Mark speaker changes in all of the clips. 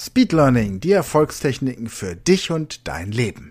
Speaker 1: Speed Learning, die Erfolgstechniken für dich und dein Leben.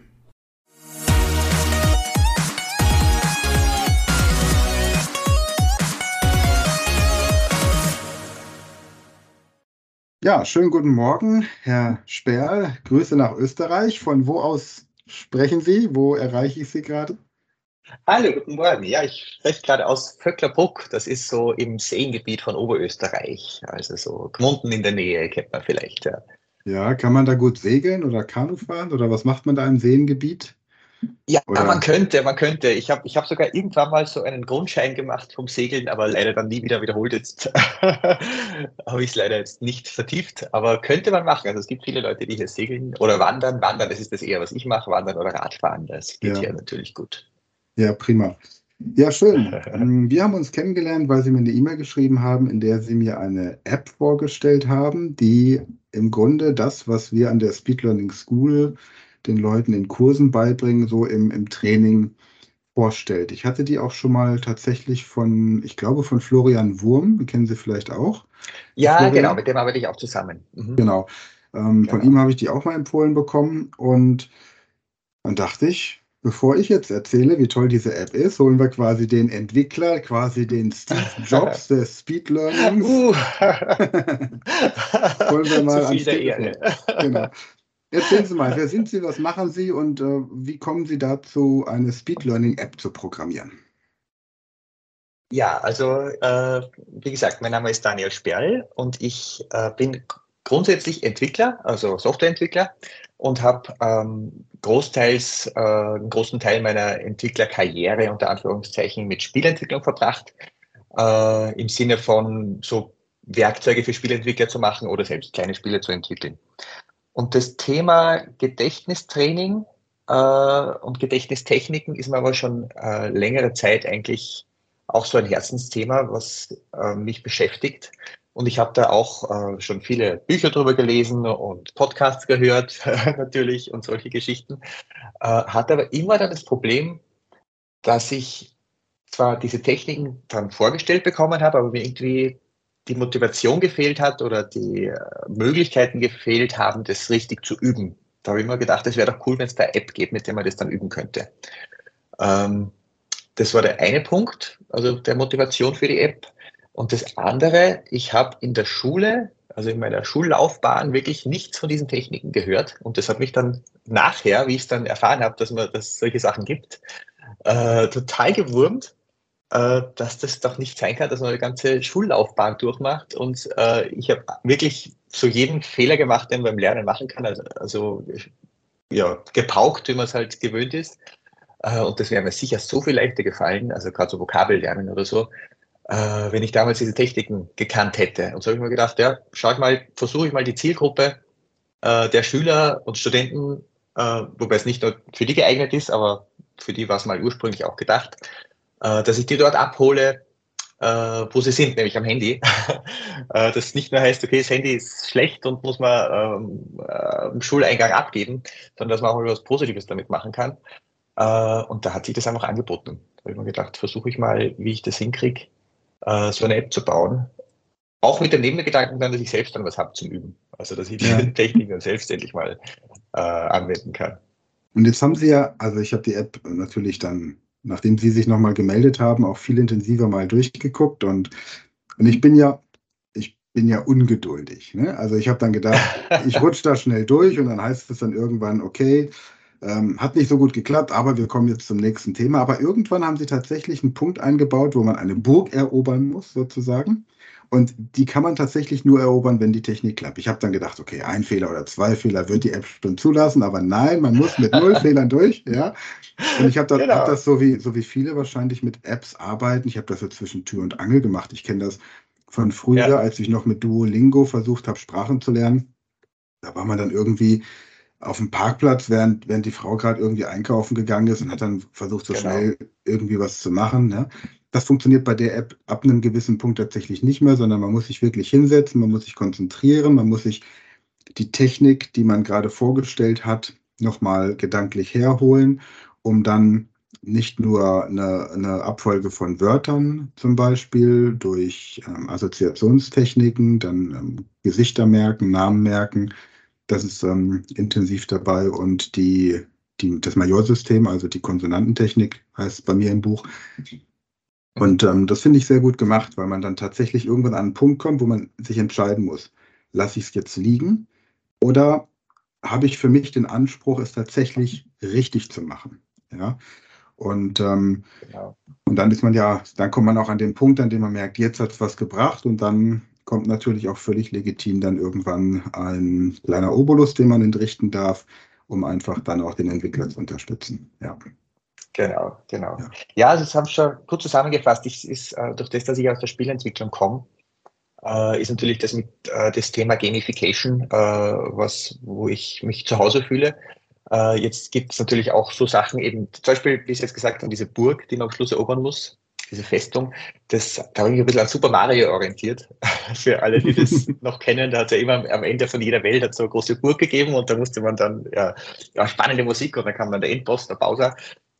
Speaker 1: Ja, schönen guten Morgen, Herr Sperl. Grüße nach Österreich. Von wo aus sprechen Sie? Wo erreiche ich Sie gerade?
Speaker 2: Hallo, guten Morgen. Ja, ich spreche gerade aus Vöcklerbruck. Das ist so im Seengebiet von Oberösterreich. Also so Gmunden in der Nähe, kennt man vielleicht. Ja,
Speaker 1: Ja, kann man da gut segeln oder Kanu fahren oder was macht man da im Seengebiet?
Speaker 2: ja, man
Speaker 1: Oder
Speaker 2: könnte, man könnte. Ich hab sogar irgendwann mal so einen Grundschein gemacht vom Segeln, aber leider dann nie wieder wiederholt. Jetzt habe ich es leider jetzt nicht vertieft, aber könnte man machen. Also es gibt viele Leute, die hier segeln oder wandern. Wandern, das ist das eher, was ich mache. Wandern oder Radfahren, das geht
Speaker 1: ja,
Speaker 2: hier natürlich gut.
Speaker 1: ja, prima. Ja, schön. Wir haben uns kennengelernt, weil Sie mir eine E-Mail geschrieben haben, in der Sie mir eine App vorgestellt haben, die im Grunde das, was wir an der Speed Learning School den Leuten in Kursen beibringen, so im Training vorstellt. Ich hatte die auch schon mal tatsächlich ich glaube, von Florian Wurm, den kennen Sie vielleicht auch. Der
Speaker 2: Ja, genau,
Speaker 1: Florian,
Speaker 2: mit dem arbeite ich auch zusammen. Mhm,
Speaker 1: genau. Von ihm
Speaker 2: genau.
Speaker 1: habe ich die auch mal empfohlen bekommen und dann dachte ich, bevor ich jetzt erzähle, wie toll diese App ist, holen wir quasi den Entwickler, quasi den Steve Jobs des Speed Learnings.
Speaker 2: Uh.
Speaker 1: Holen wir
Speaker 2: Zu
Speaker 1: mal
Speaker 2: viel
Speaker 1: ans
Speaker 2: der Ehre.
Speaker 1: Telefon. Genau. Erzählen Sie mal, wer sind Sie, was machen Sie und wie kommen Sie dazu, eine Speed Learning App zu programmieren?
Speaker 2: Ja, also wie gesagt, mein Name ist Daniel Sperl und ich bin grundsätzlich Entwickler, also Softwareentwickler und habe einen großen Teil meiner Entwicklerkarriere unter Anführungszeichen mit Spielentwicklung verbracht, im Sinne von so Werkzeuge für Spielentwickler zu machen oder selbst kleine Spiele zu entwickeln. Und das Thema Gedächtnistraining und Gedächtnistechniken ist mir aber schon längere Zeit eigentlich auch so ein Herzensthema, was mich beschäftigt. Und ich habe da auch schon viele Bücher drüber gelesen und Podcasts gehört, natürlich, und solche Geschichten. Hatte aber immer dann das Problem, dass ich zwar diese Techniken dann vorgestellt bekommen habe, aber mir irgendwie die Motivation gefehlt hat oder die Möglichkeiten gefehlt haben, das richtig zu üben. Da habe ich mir gedacht, es wäre doch cool, wenn es da eine App gibt, mit der man das dann üben könnte. Ähm, Das war der eine Punkt, also der Motivation für die App. Und das andere, ich habe in der Schule, also in meiner Schullaufbahn, wirklich nichts von diesen Techniken gehört. Und das hat mich dann nachher, wie ich es dann erfahren habe, dass es solche Sachen gibt, total gewurmt, dass das doch nicht sein kann, dass man eine ganze Schullaufbahn durchmacht. Und ich habe wirklich so jeden Fehler gemacht, den man beim Lernen machen kann. Also ja, gepaukt, wie man es halt gewöhnt ist. Und das wäre mir sicher so viel leichter gefallen, also gerade so Vokabellernen oder so, wenn ich damals diese Techniken gekannt hätte. Und so habe ich mir gedacht, ja, versuche ich mal die Zielgruppe der Schüler und Studenten, wobei es nicht nur für die geeignet ist, aber für die war es mal ursprünglich auch gedacht, dass ich die dort abhole, wo sie sind, nämlich am Handy. Das nicht nur heißt, okay, das Handy ist schlecht und muss man im Schuleingang abgeben, sondern dass man auch mal was Positives damit machen kann. Und da hat sich das einfach angeboten. Da habe ich mir gedacht, versuche ich mal, wie ich das hinkriege, so eine App zu bauen. Auch mit dem Nebengedanken dann, dass ich selbst dann was habe zum Üben. Also, dass ich
Speaker 1: Ja.
Speaker 2: die Technik dann selbst endlich mal anwenden kann.
Speaker 1: Und jetzt haben Sie ja, also ich habe die App natürlich dann, nachdem Sie sich nochmal gemeldet haben, auch viel intensiver mal durchgeguckt und ich bin ja ungeduldig. Ne? Also ich habe dann gedacht, ich rutsche da schnell durch und dann heißt es dann irgendwann, okay, hat nicht so gut geklappt, aber wir kommen jetzt zum nächsten Thema. Aber irgendwann haben Sie tatsächlich einen Punkt eingebaut, wo man eine Burg erobern muss, sozusagen. Und die kann man tatsächlich nur erobern, wenn die Technik klappt. Ich habe dann gedacht, okay, ein Fehler oder zwei Fehler wird die App schon zulassen, aber nein, man muss mit null Fehlern durch, ja. Und ich hab
Speaker 2: Genau.
Speaker 1: das so wie viele wahrscheinlich mit Apps arbeiten. Ich habe das so zwischen Tür und Angel gemacht. Ich kenne das von früher,
Speaker 2: Ja,
Speaker 1: als ich noch mit Duolingo versucht habe, Sprachen zu lernen. Da war man dann irgendwie auf dem Parkplatz, während die Frau gerade irgendwie einkaufen gegangen ist und hat dann versucht, so
Speaker 2: genau.
Speaker 1: schnell irgendwie was zu machen. Ne? Das funktioniert bei der App ab einem gewissen Punkt tatsächlich nicht mehr, sondern man muss sich wirklich hinsetzen, man muss sich konzentrieren, man muss sich die Technik, die man gerade vorgestellt hat, nochmal gedanklich herholen, um dann nicht nur eine Abfolge von Wörtern zum Beispiel durch Assoziationstechniken, dann Gesichter merken, Namen merken, Das ist intensiv dabei und das Majorsystem, also die Konsonantentechnik, heißt bei mir im Buch. Und das finde ich sehr gut gemacht, weil man dann tatsächlich irgendwann an einen Punkt kommt, wo man sich entscheiden muss, lasse ich es jetzt liegen oder habe ich für mich den Anspruch, es tatsächlich richtig zu machen. Ja? Und,
Speaker 2: Genau.
Speaker 1: und dann dann kommt man auch an den Punkt, an dem man merkt, jetzt hat es was gebracht und dann kommt natürlich auch völlig legitim dann irgendwann ein kleiner Obolus, den man entrichten darf, um einfach dann auch den Entwickler zu unterstützen. Ja.
Speaker 2: Genau. Ja, also das haben wir schon gut zusammengefasst. Durch das, dass ich aus der Spielentwicklung komme, ist natürlich das Thema Gamification, wo ich mich zu Hause fühle. Jetzt gibt es natürlich auch so Sachen, eben zum Beispiel, wie ich jetzt gesagt habe, diese Burg, die man am Schluss erobern muss, diese Festung, da habe ich mich ein bisschen an Super Mario orientiert. Für alle, die das noch kennen, da hat es ja immer am Ende von jeder Welt so eine große Burg gegeben und da musste man dann spannende Musik und dann kam dann der Endboss, der Bowser.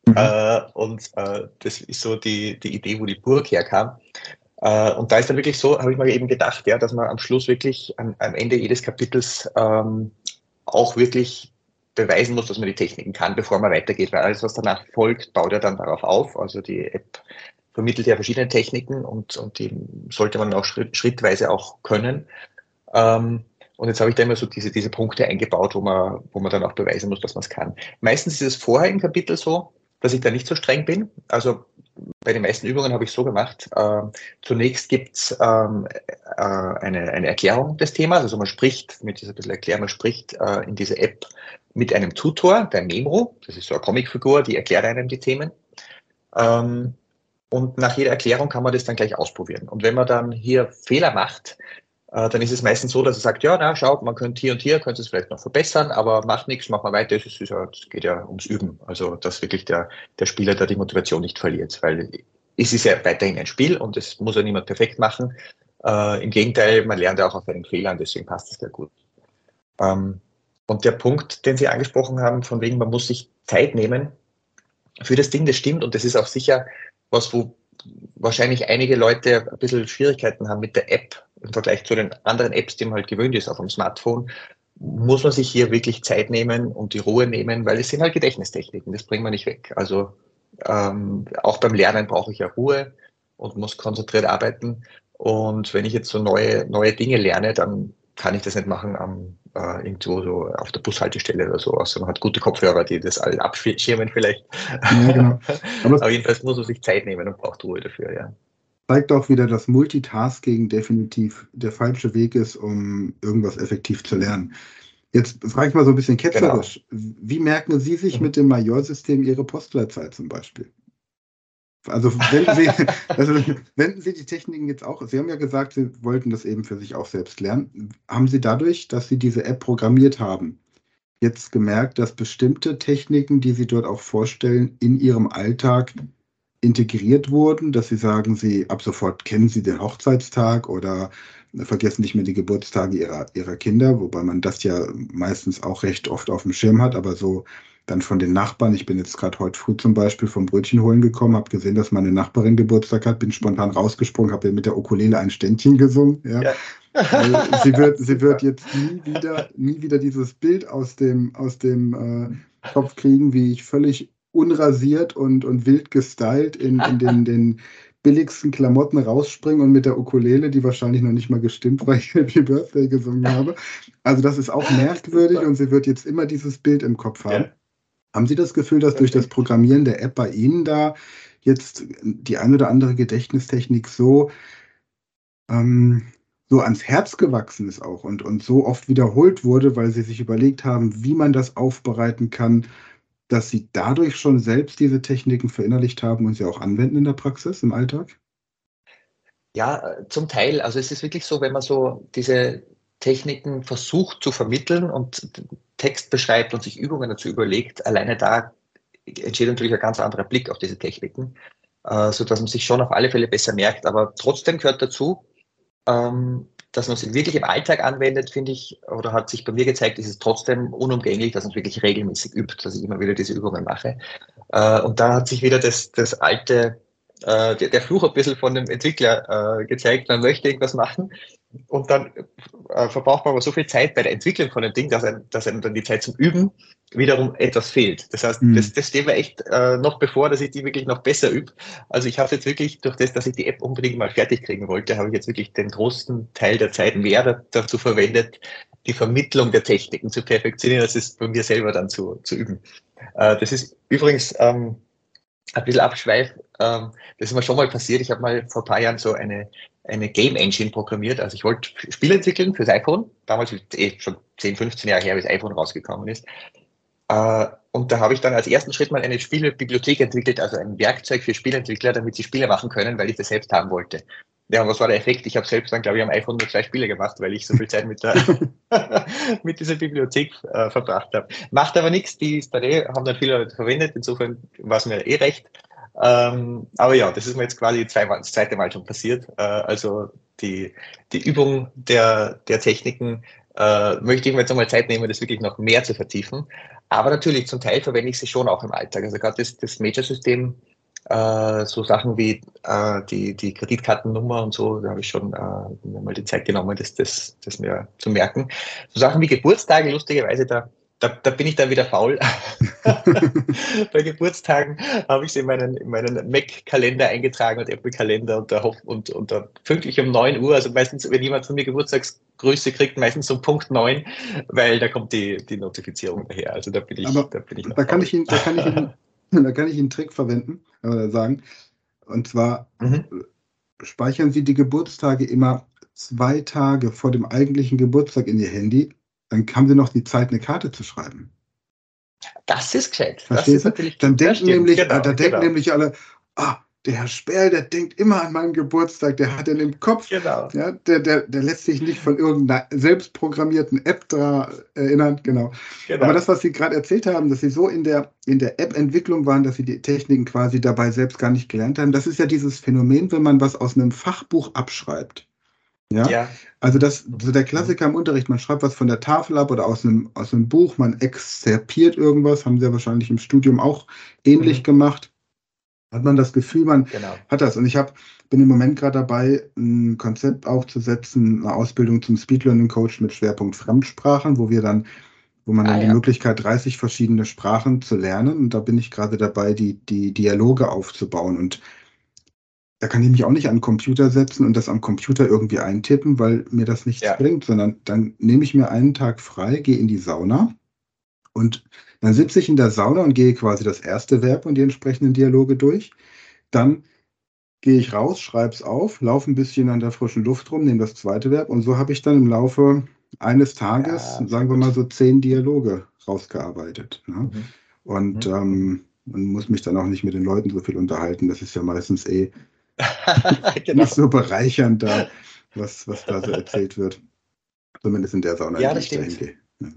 Speaker 2: Das ist so die Idee, wo die Burg herkam. Und da ist dann wirklich so, habe ich mir eben gedacht, ja, dass man am Schluss wirklich am Ende jedes Kapitels auch wirklich beweisen muss, dass man die Techniken kann, bevor man weitergeht, weil alles, was danach folgt, baut ja dann darauf auf. Also die App vermittelt ja verschiedene Techniken und die sollte man auch schrittweise auch können. Und jetzt habe ich da immer so diese Punkte eingebaut, wo man dann auch beweisen muss, dass man es kann. Meistens ist es vorher im Kapitel so, dass ich da nicht so streng bin. Also bei den meisten Übungen habe ich so gemacht. Zunächst gibt es eine Erklärung des Themas. Also man spricht, mit dieser bisschen Erklärung, man spricht in dieser App mit einem Tutor, der Memo. Das ist so eine Comicfigur, die erklärt einem die Themen. Und nach jeder Erklärung kann man das dann gleich ausprobieren. Und wenn man dann hier Fehler macht, dann ist es meistens so, dass er sagt, ja, na, schaut, man könnte hier und hier, könnte es vielleicht noch verbessern, aber macht nichts, machen wir weiter, es geht ja ums Üben. Also, dass wirklich der Spieler da die Motivation nicht verliert, weil es ist ja weiterhin ein Spiel und es muss ja niemand perfekt machen. Im Gegenteil, man lernt ja auch auf seinen Fehlern, deswegen passt es sehr gut. Und der Punkt, den Sie angesprochen haben, von wegen, man muss sich Zeit nehmen für das Ding, das stimmt und das ist auch sicher was, wo wahrscheinlich einige Leute ein bisschen Schwierigkeiten haben mit der App im Vergleich zu den anderen Apps, die man halt gewöhnt ist auf dem Smartphone, muss man sich hier wirklich Zeit nehmen und die Ruhe nehmen, weil es sind halt Gedächtnistechniken, das bringen wir nicht weg. Also auch beim Lernen brauche ich ja Ruhe und muss konzentriert arbeiten. Und wenn ich jetzt so neue Dinge lerne, dann kann ich das nicht machen irgendwo so auf der Bushaltestelle oder so. Also man hat gute Kopfhörer, die das alle abschirmen vielleicht.
Speaker 1: Ja, genau.
Speaker 2: Aber jedenfalls muss man sich Zeit nehmen und braucht Ruhe dafür, ja.
Speaker 1: Zeigt auch wieder, dass Multitasking definitiv der falsche Weg ist, um irgendwas effektiv zu lernen. Jetzt frage ich mal so ein bisschen ketzerisch. Genau. Wie merken Sie sich mit dem Majorsystem Ihre Postleitzahl zum Beispiel? Also wenden Sie die Techniken jetzt auch, Sie haben ja gesagt, Sie wollten das eben für sich auch selbst lernen. Haben Sie dadurch, dass Sie diese App programmiert haben, jetzt gemerkt, dass bestimmte Techniken, die Sie dort auch vorstellen, in Ihrem Alltag integriert wurden, dass Sie sagen, ab sofort kennen Sie den Hochzeitstag oder vergessen nicht mehr die Geburtstage ihrer Kinder, wobei man das ja meistens auch recht oft auf dem Schirm hat, aber so dann von den Nachbarn. Ich bin jetzt gerade heute früh zum Beispiel vom Brötchen holen gekommen, habe gesehen, dass meine Nachbarin Geburtstag hat, bin spontan rausgesprungen, habe mit der Ukulele ein Ständchen gesungen. Ja. Ja. Sie wird jetzt nie wieder dieses Bild aus dem Kopf kriegen, wie ich völlig unrasiert und wild gestylt in den billigsten Klamotten rausspringen und mit der Ukulele, die wahrscheinlich noch nicht mal gestimmt, weil ich Happy Birthday gesungen habe. Also das ist auch merkwürdig und sie wird jetzt immer dieses Bild im Kopf haben. Ja. Haben Sie das Gefühl, dass durch das Programmieren der App bei Ihnen da jetzt die ein oder andere Gedächtnistechnik so ans Herz gewachsen ist auch und so oft wiederholt wurde, weil Sie sich überlegt haben, wie man das aufbereiten kann, dass Sie dadurch schon selbst diese Techniken verinnerlicht haben und sie auch anwenden in der Praxis, im Alltag?
Speaker 2: Ja, zum Teil. Also es ist wirklich so, wenn man so diese Techniken versucht zu vermitteln und Text beschreibt und sich Übungen dazu überlegt, alleine da entsteht natürlich ein ganz anderer Blick auf diese Techniken, sodass man sich schon auf alle Fälle besser merkt. Aber trotzdem gehört dazu, dass man es wirklich im Alltag anwendet, finde ich, oder hat sich bei mir gezeigt, ist es trotzdem unumgänglich, dass man es wirklich regelmäßig übt, dass ich immer wieder diese Übungen mache. Und da hat sich wieder das alte, der Fluch ein bisschen von dem Entwickler gezeigt, man möchte irgendwas machen Und dann verbraucht man aber so viel Zeit bei der Entwicklung von dem Ding, dass einem dann die Zeit zum Üben wiederum etwas fehlt. Das heißt, das steht mir echt noch bevor, dass ich die wirklich noch besser übe. Also ich habe jetzt wirklich, durch das, dass ich die App unbedingt mal fertig kriegen wollte, habe ich jetzt wirklich den großen Teil der Zeit mehr dazu verwendet, die Vermittlung der Techniken zu perfektionieren, als es bei mir selber dann zu üben. Das ist übrigens ein bisschen Abschweif. Das ist mir schon mal passiert. Ich habe mal vor ein paar Jahren so eine Game Engine programmiert. Also ich wollte Spiele entwickeln fürs iPhone. Damals schon 10, 15 Jahre her, wie das iPhone rausgekommen ist. Und da habe ich dann als ersten Schritt mal eine Spielebibliothek entwickelt, also ein Werkzeug für Spieleentwickler, damit sie Spiele machen können, weil ich das selbst haben wollte. Ja, und was war der Effekt? Ich habe selbst dann, glaube ich, am iPhone nur 2 Spiele gemacht, weil ich so viel Zeit mit mit dieser Bibliothek verbracht habe. Macht aber nichts, die ist haben dann viele Leute verwendet, insofern war es mir recht. Aber ja, das ist mir jetzt quasi das zweite Mal schon passiert. Also die Übung der Techniken möchte ich mir jetzt nochmal Zeit nehmen, das wirklich noch mehr zu vertiefen. Aber natürlich, zum Teil verwende ich sie schon auch im Alltag. Also gerade das Major-System, so Sachen wie die Kreditkartennummer und so, da habe ich schon mir mal die Zeit genommen, das mir zu merken. So Sachen wie Geburtstage, lustigerweise, da bin ich dann wieder faul. Bei Geburtstagen habe ich sie in meinen Mac-Kalender eingetragen und Apple-Kalender und da pünktlich um 9 Uhr, also meistens, wenn jemand von mir Geburtstagsgrüße kriegt, meistens um Punkt 9, weil da kommt die Notifizierung daher. Also da bin ich noch
Speaker 1: kann ich da kann ich einen Trick verwenden, sagen. Und zwar speichern Sie die Geburtstage immer 2 Tage vor dem eigentlichen Geburtstag in Ihr Handy. Dann haben Sie noch die Zeit, eine Karte zu schreiben.
Speaker 2: Das ist gescheit.
Speaker 1: Verstehst du? Dann denken
Speaker 2: genau.
Speaker 1: nämlich alle, der Herr Sperl, der denkt immer an meinen Geburtstag, der hat den im Kopf.
Speaker 2: Genau.
Speaker 1: Ja, der lässt sich nicht von irgendeiner selbstprogrammierten App da erinnern. Genau. Aber das, was Sie gerade erzählt haben, dass Sie so in der App-Entwicklung waren, dass Sie die Techniken quasi dabei selbst gar nicht gelernt haben, das ist ja dieses Phänomen, wenn man was aus einem Fachbuch abschreibt. Ja, also so der Klassiker im Unterricht, man schreibt was von der Tafel ab oder aus einem Buch, man exzerpiert irgendwas, haben Sie ja wahrscheinlich im Studium auch ähnlich gemacht. Hat man das Gefühl, man hat das. Und ich bin im Moment gerade dabei, ein Konzept aufzusetzen, eine Ausbildung zum Speed Learning Coach mit Schwerpunkt Fremdsprachen, wo man dann die Möglichkeit, 30 verschiedene Sprachen zu lernen. Und da bin ich gerade dabei, die Dialoge aufzubauen. Und da kann ich mich auch nicht an den Computer setzen und das am Computer irgendwie eintippen, weil mir das nichts bringt, sondern dann nehme ich mir einen Tag frei, gehe in die Sauna und dann sitze ich in der Sauna und gehe quasi das erste Verb und die entsprechenden Dialoge durch. Dann gehe ich raus, schreibe es auf, laufe ein bisschen an der frischen Luft rum, nehme das zweite Verb und so habe ich dann im Laufe eines Tages, sagen wir mal so 10 Dialoge rausgearbeitet. Ne? Und man muss mich dann auch nicht mit den Leuten so viel unterhalten. Das ist ja meistens nicht so bereichernd da, was da so erzählt wird. Zumindest in der Sauna, in die ich da hingehe. Ja.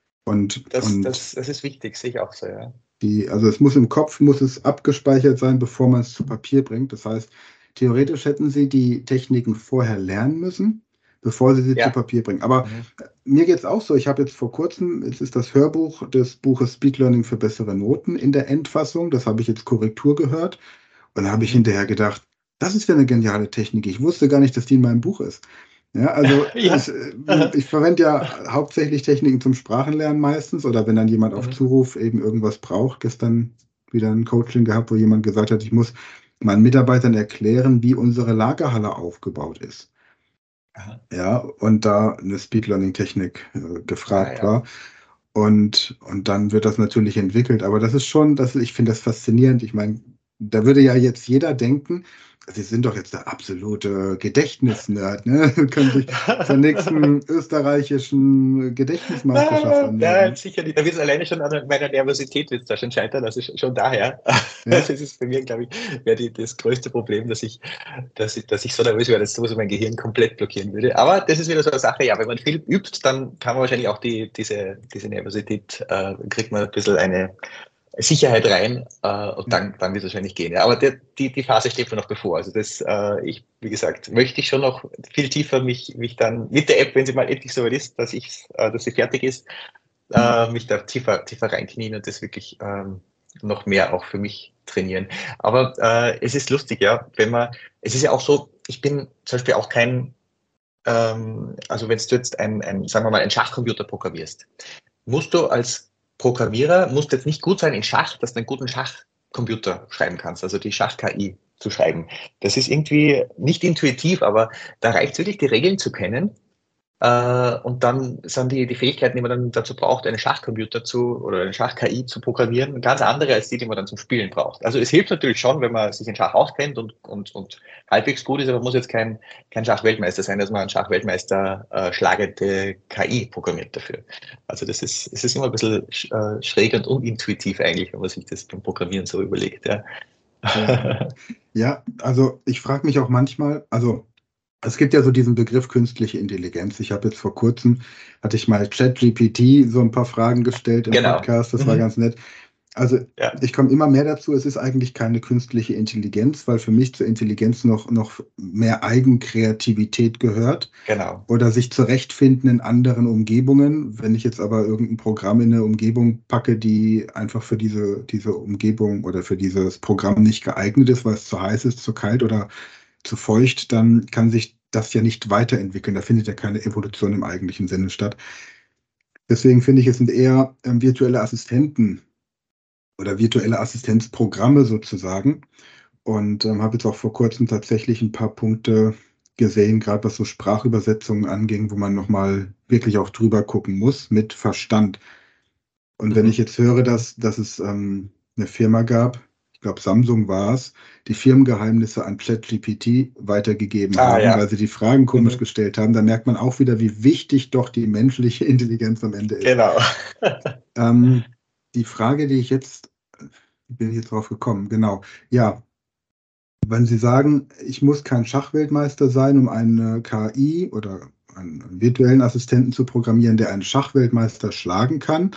Speaker 2: Das ist wichtig, sehe ich auch so, ja.
Speaker 1: Also es muss im Kopf, muss es abgespeichert sein, bevor man es zu Papier bringt. Das heißt, theoretisch hätten Sie die Techniken vorher lernen müssen, bevor Sie sie zu Papier bringen. Aber mir geht es auch so, ich habe jetzt vor kurzem, es ist das Hörbuch des Buches Speed Learning für bessere Noten in der Endfassung, das habe ich jetzt Korrektur gehört und da habe ich hinterher gedacht, das ist ja eine geniale Technik. Ich wusste gar nicht, dass die in meinem Buch ist. Ja, also ich verwende ja hauptsächlich Techniken zum Sprachenlernen meistens oder wenn dann jemand auf Zuruf eben irgendwas braucht. Gestern wieder ein Coaching gehabt, wo jemand gesagt hat, ich muss meinen Mitarbeitern erklären, wie unsere Lagerhalle aufgebaut ist. Ja, und da eine Speed Learning Technik gefragt war. Und dann wird das natürlich entwickelt. Aber das ist schon, ich finde das faszinierend. Ich meine, da würde ja jetzt jeder denken, Sie sind doch jetzt der absolute Gedächtnisnerd, ne? Können sich zur nächsten österreichischen Gedächtnismeisterschaft anmelden.
Speaker 2: Ja, sicher nicht. Da wird es alleine schon an meiner Nervosität wird da schon scheitern, also schon daher. Das ist bei mir, glaube ich, wäre das größte Problem, dass ich so nervös wäre, dass so mein Gehirn komplett blockieren würde. Aber das ist wieder so eine Sache, ja, wenn man viel übt, dann kann man wahrscheinlich auch diese Nervosität, kriegt man ein bisschen eine Sicherheit rein und dann wird es wahrscheinlich gehen. Ja. Aber die Phase steht mir noch bevor. Also wie gesagt, möchte ich schon noch viel tiefer mich dann mit der App, wenn sie mal endlich so weit ist, dass sie fertig ist, mich da tiefer reinknien und das wirklich noch mehr auch für mich trainieren. Aber es ist lustig, ja, es ist ja auch so, ich bin zum Beispiel auch kein also wenn du jetzt sagen wir mal, einen Schachcomputer programmierst, musst du als Programmierer, musst jetzt nicht gut sein in Schach, dass du einen guten Schachcomputer schreiben kannst, also die Schach-KI zu schreiben. Das ist irgendwie nicht intuitiv, aber da reicht es wirklich, die Regeln zu kennen. Und dann sind die Fähigkeiten, die man dann dazu braucht, einen Schachcomputer oder eine Schach-KI zu programmieren, ganz andere als die man dann zum Spielen braucht. Also es hilft natürlich schon, wenn man sich in Schach auskennt und halbwegs gut ist, aber muss jetzt kein Schachweltmeister sein, dass man einen Schachweltmeister schlagende KI programmiert dafür. Also es ist immer ein bisschen schräg und unintuitiv eigentlich, wenn man sich das beim Programmieren so überlegt. Ja,
Speaker 1: Ja, also ich frage mich auch manchmal, also es gibt ja so diesen Begriff künstliche Intelligenz. Ich habe jetzt vor kurzem, hatte ich mal ChatGPT so ein paar Fragen gestellt im
Speaker 2: genau.
Speaker 1: Podcast, das war ganz nett. Also
Speaker 2: Ja,
Speaker 1: ich komme immer mehr dazu, es ist eigentlich keine künstliche Intelligenz, weil für mich zur Intelligenz noch mehr Eigenkreativität gehört
Speaker 2: genau.
Speaker 1: oder sich zurechtfinden in anderen Umgebungen. Wenn ich jetzt aber irgendein Programm in eine Umgebung packe, die einfach für diese Umgebung oder für dieses Programm nicht geeignet ist, weil es zu heiß ist, zu kalt oder zu feucht, dann kann sich das ja nicht weiterentwickeln. Da findet ja keine Evolution im eigentlichen Sinne statt. Deswegen finde ich, es sind eher virtuelle Assistenten oder virtuelle Assistenzprogramme sozusagen. Und habe jetzt auch vor kurzem tatsächlich ein paar Punkte gesehen, gerade was so Sprachübersetzungen anging, wo man nochmal wirklich auch drüber gucken muss mit Verstand. Und wenn ich jetzt höre, dass es eine Firma gab, ich glaube Samsung war es, die Firmengeheimnisse an ChatGPT weitergegeben
Speaker 2: Ah
Speaker 1: haben, weil
Speaker 2: ja.
Speaker 1: sie die Fragen komisch
Speaker 2: Mhm.
Speaker 1: gestellt haben, dann merkt man auch wieder, wie wichtig doch die menschliche Intelligenz am Ende ist.
Speaker 2: Genau.
Speaker 1: Ähm, die Frage, die ich jetzt, bin ich jetzt drauf gekommen, genau. Ja, wenn Sie sagen, ich muss kein Schachweltmeister sein, um eine KI oder einen virtuellen Assistenten zu programmieren, der einen Schachweltmeister schlagen kann,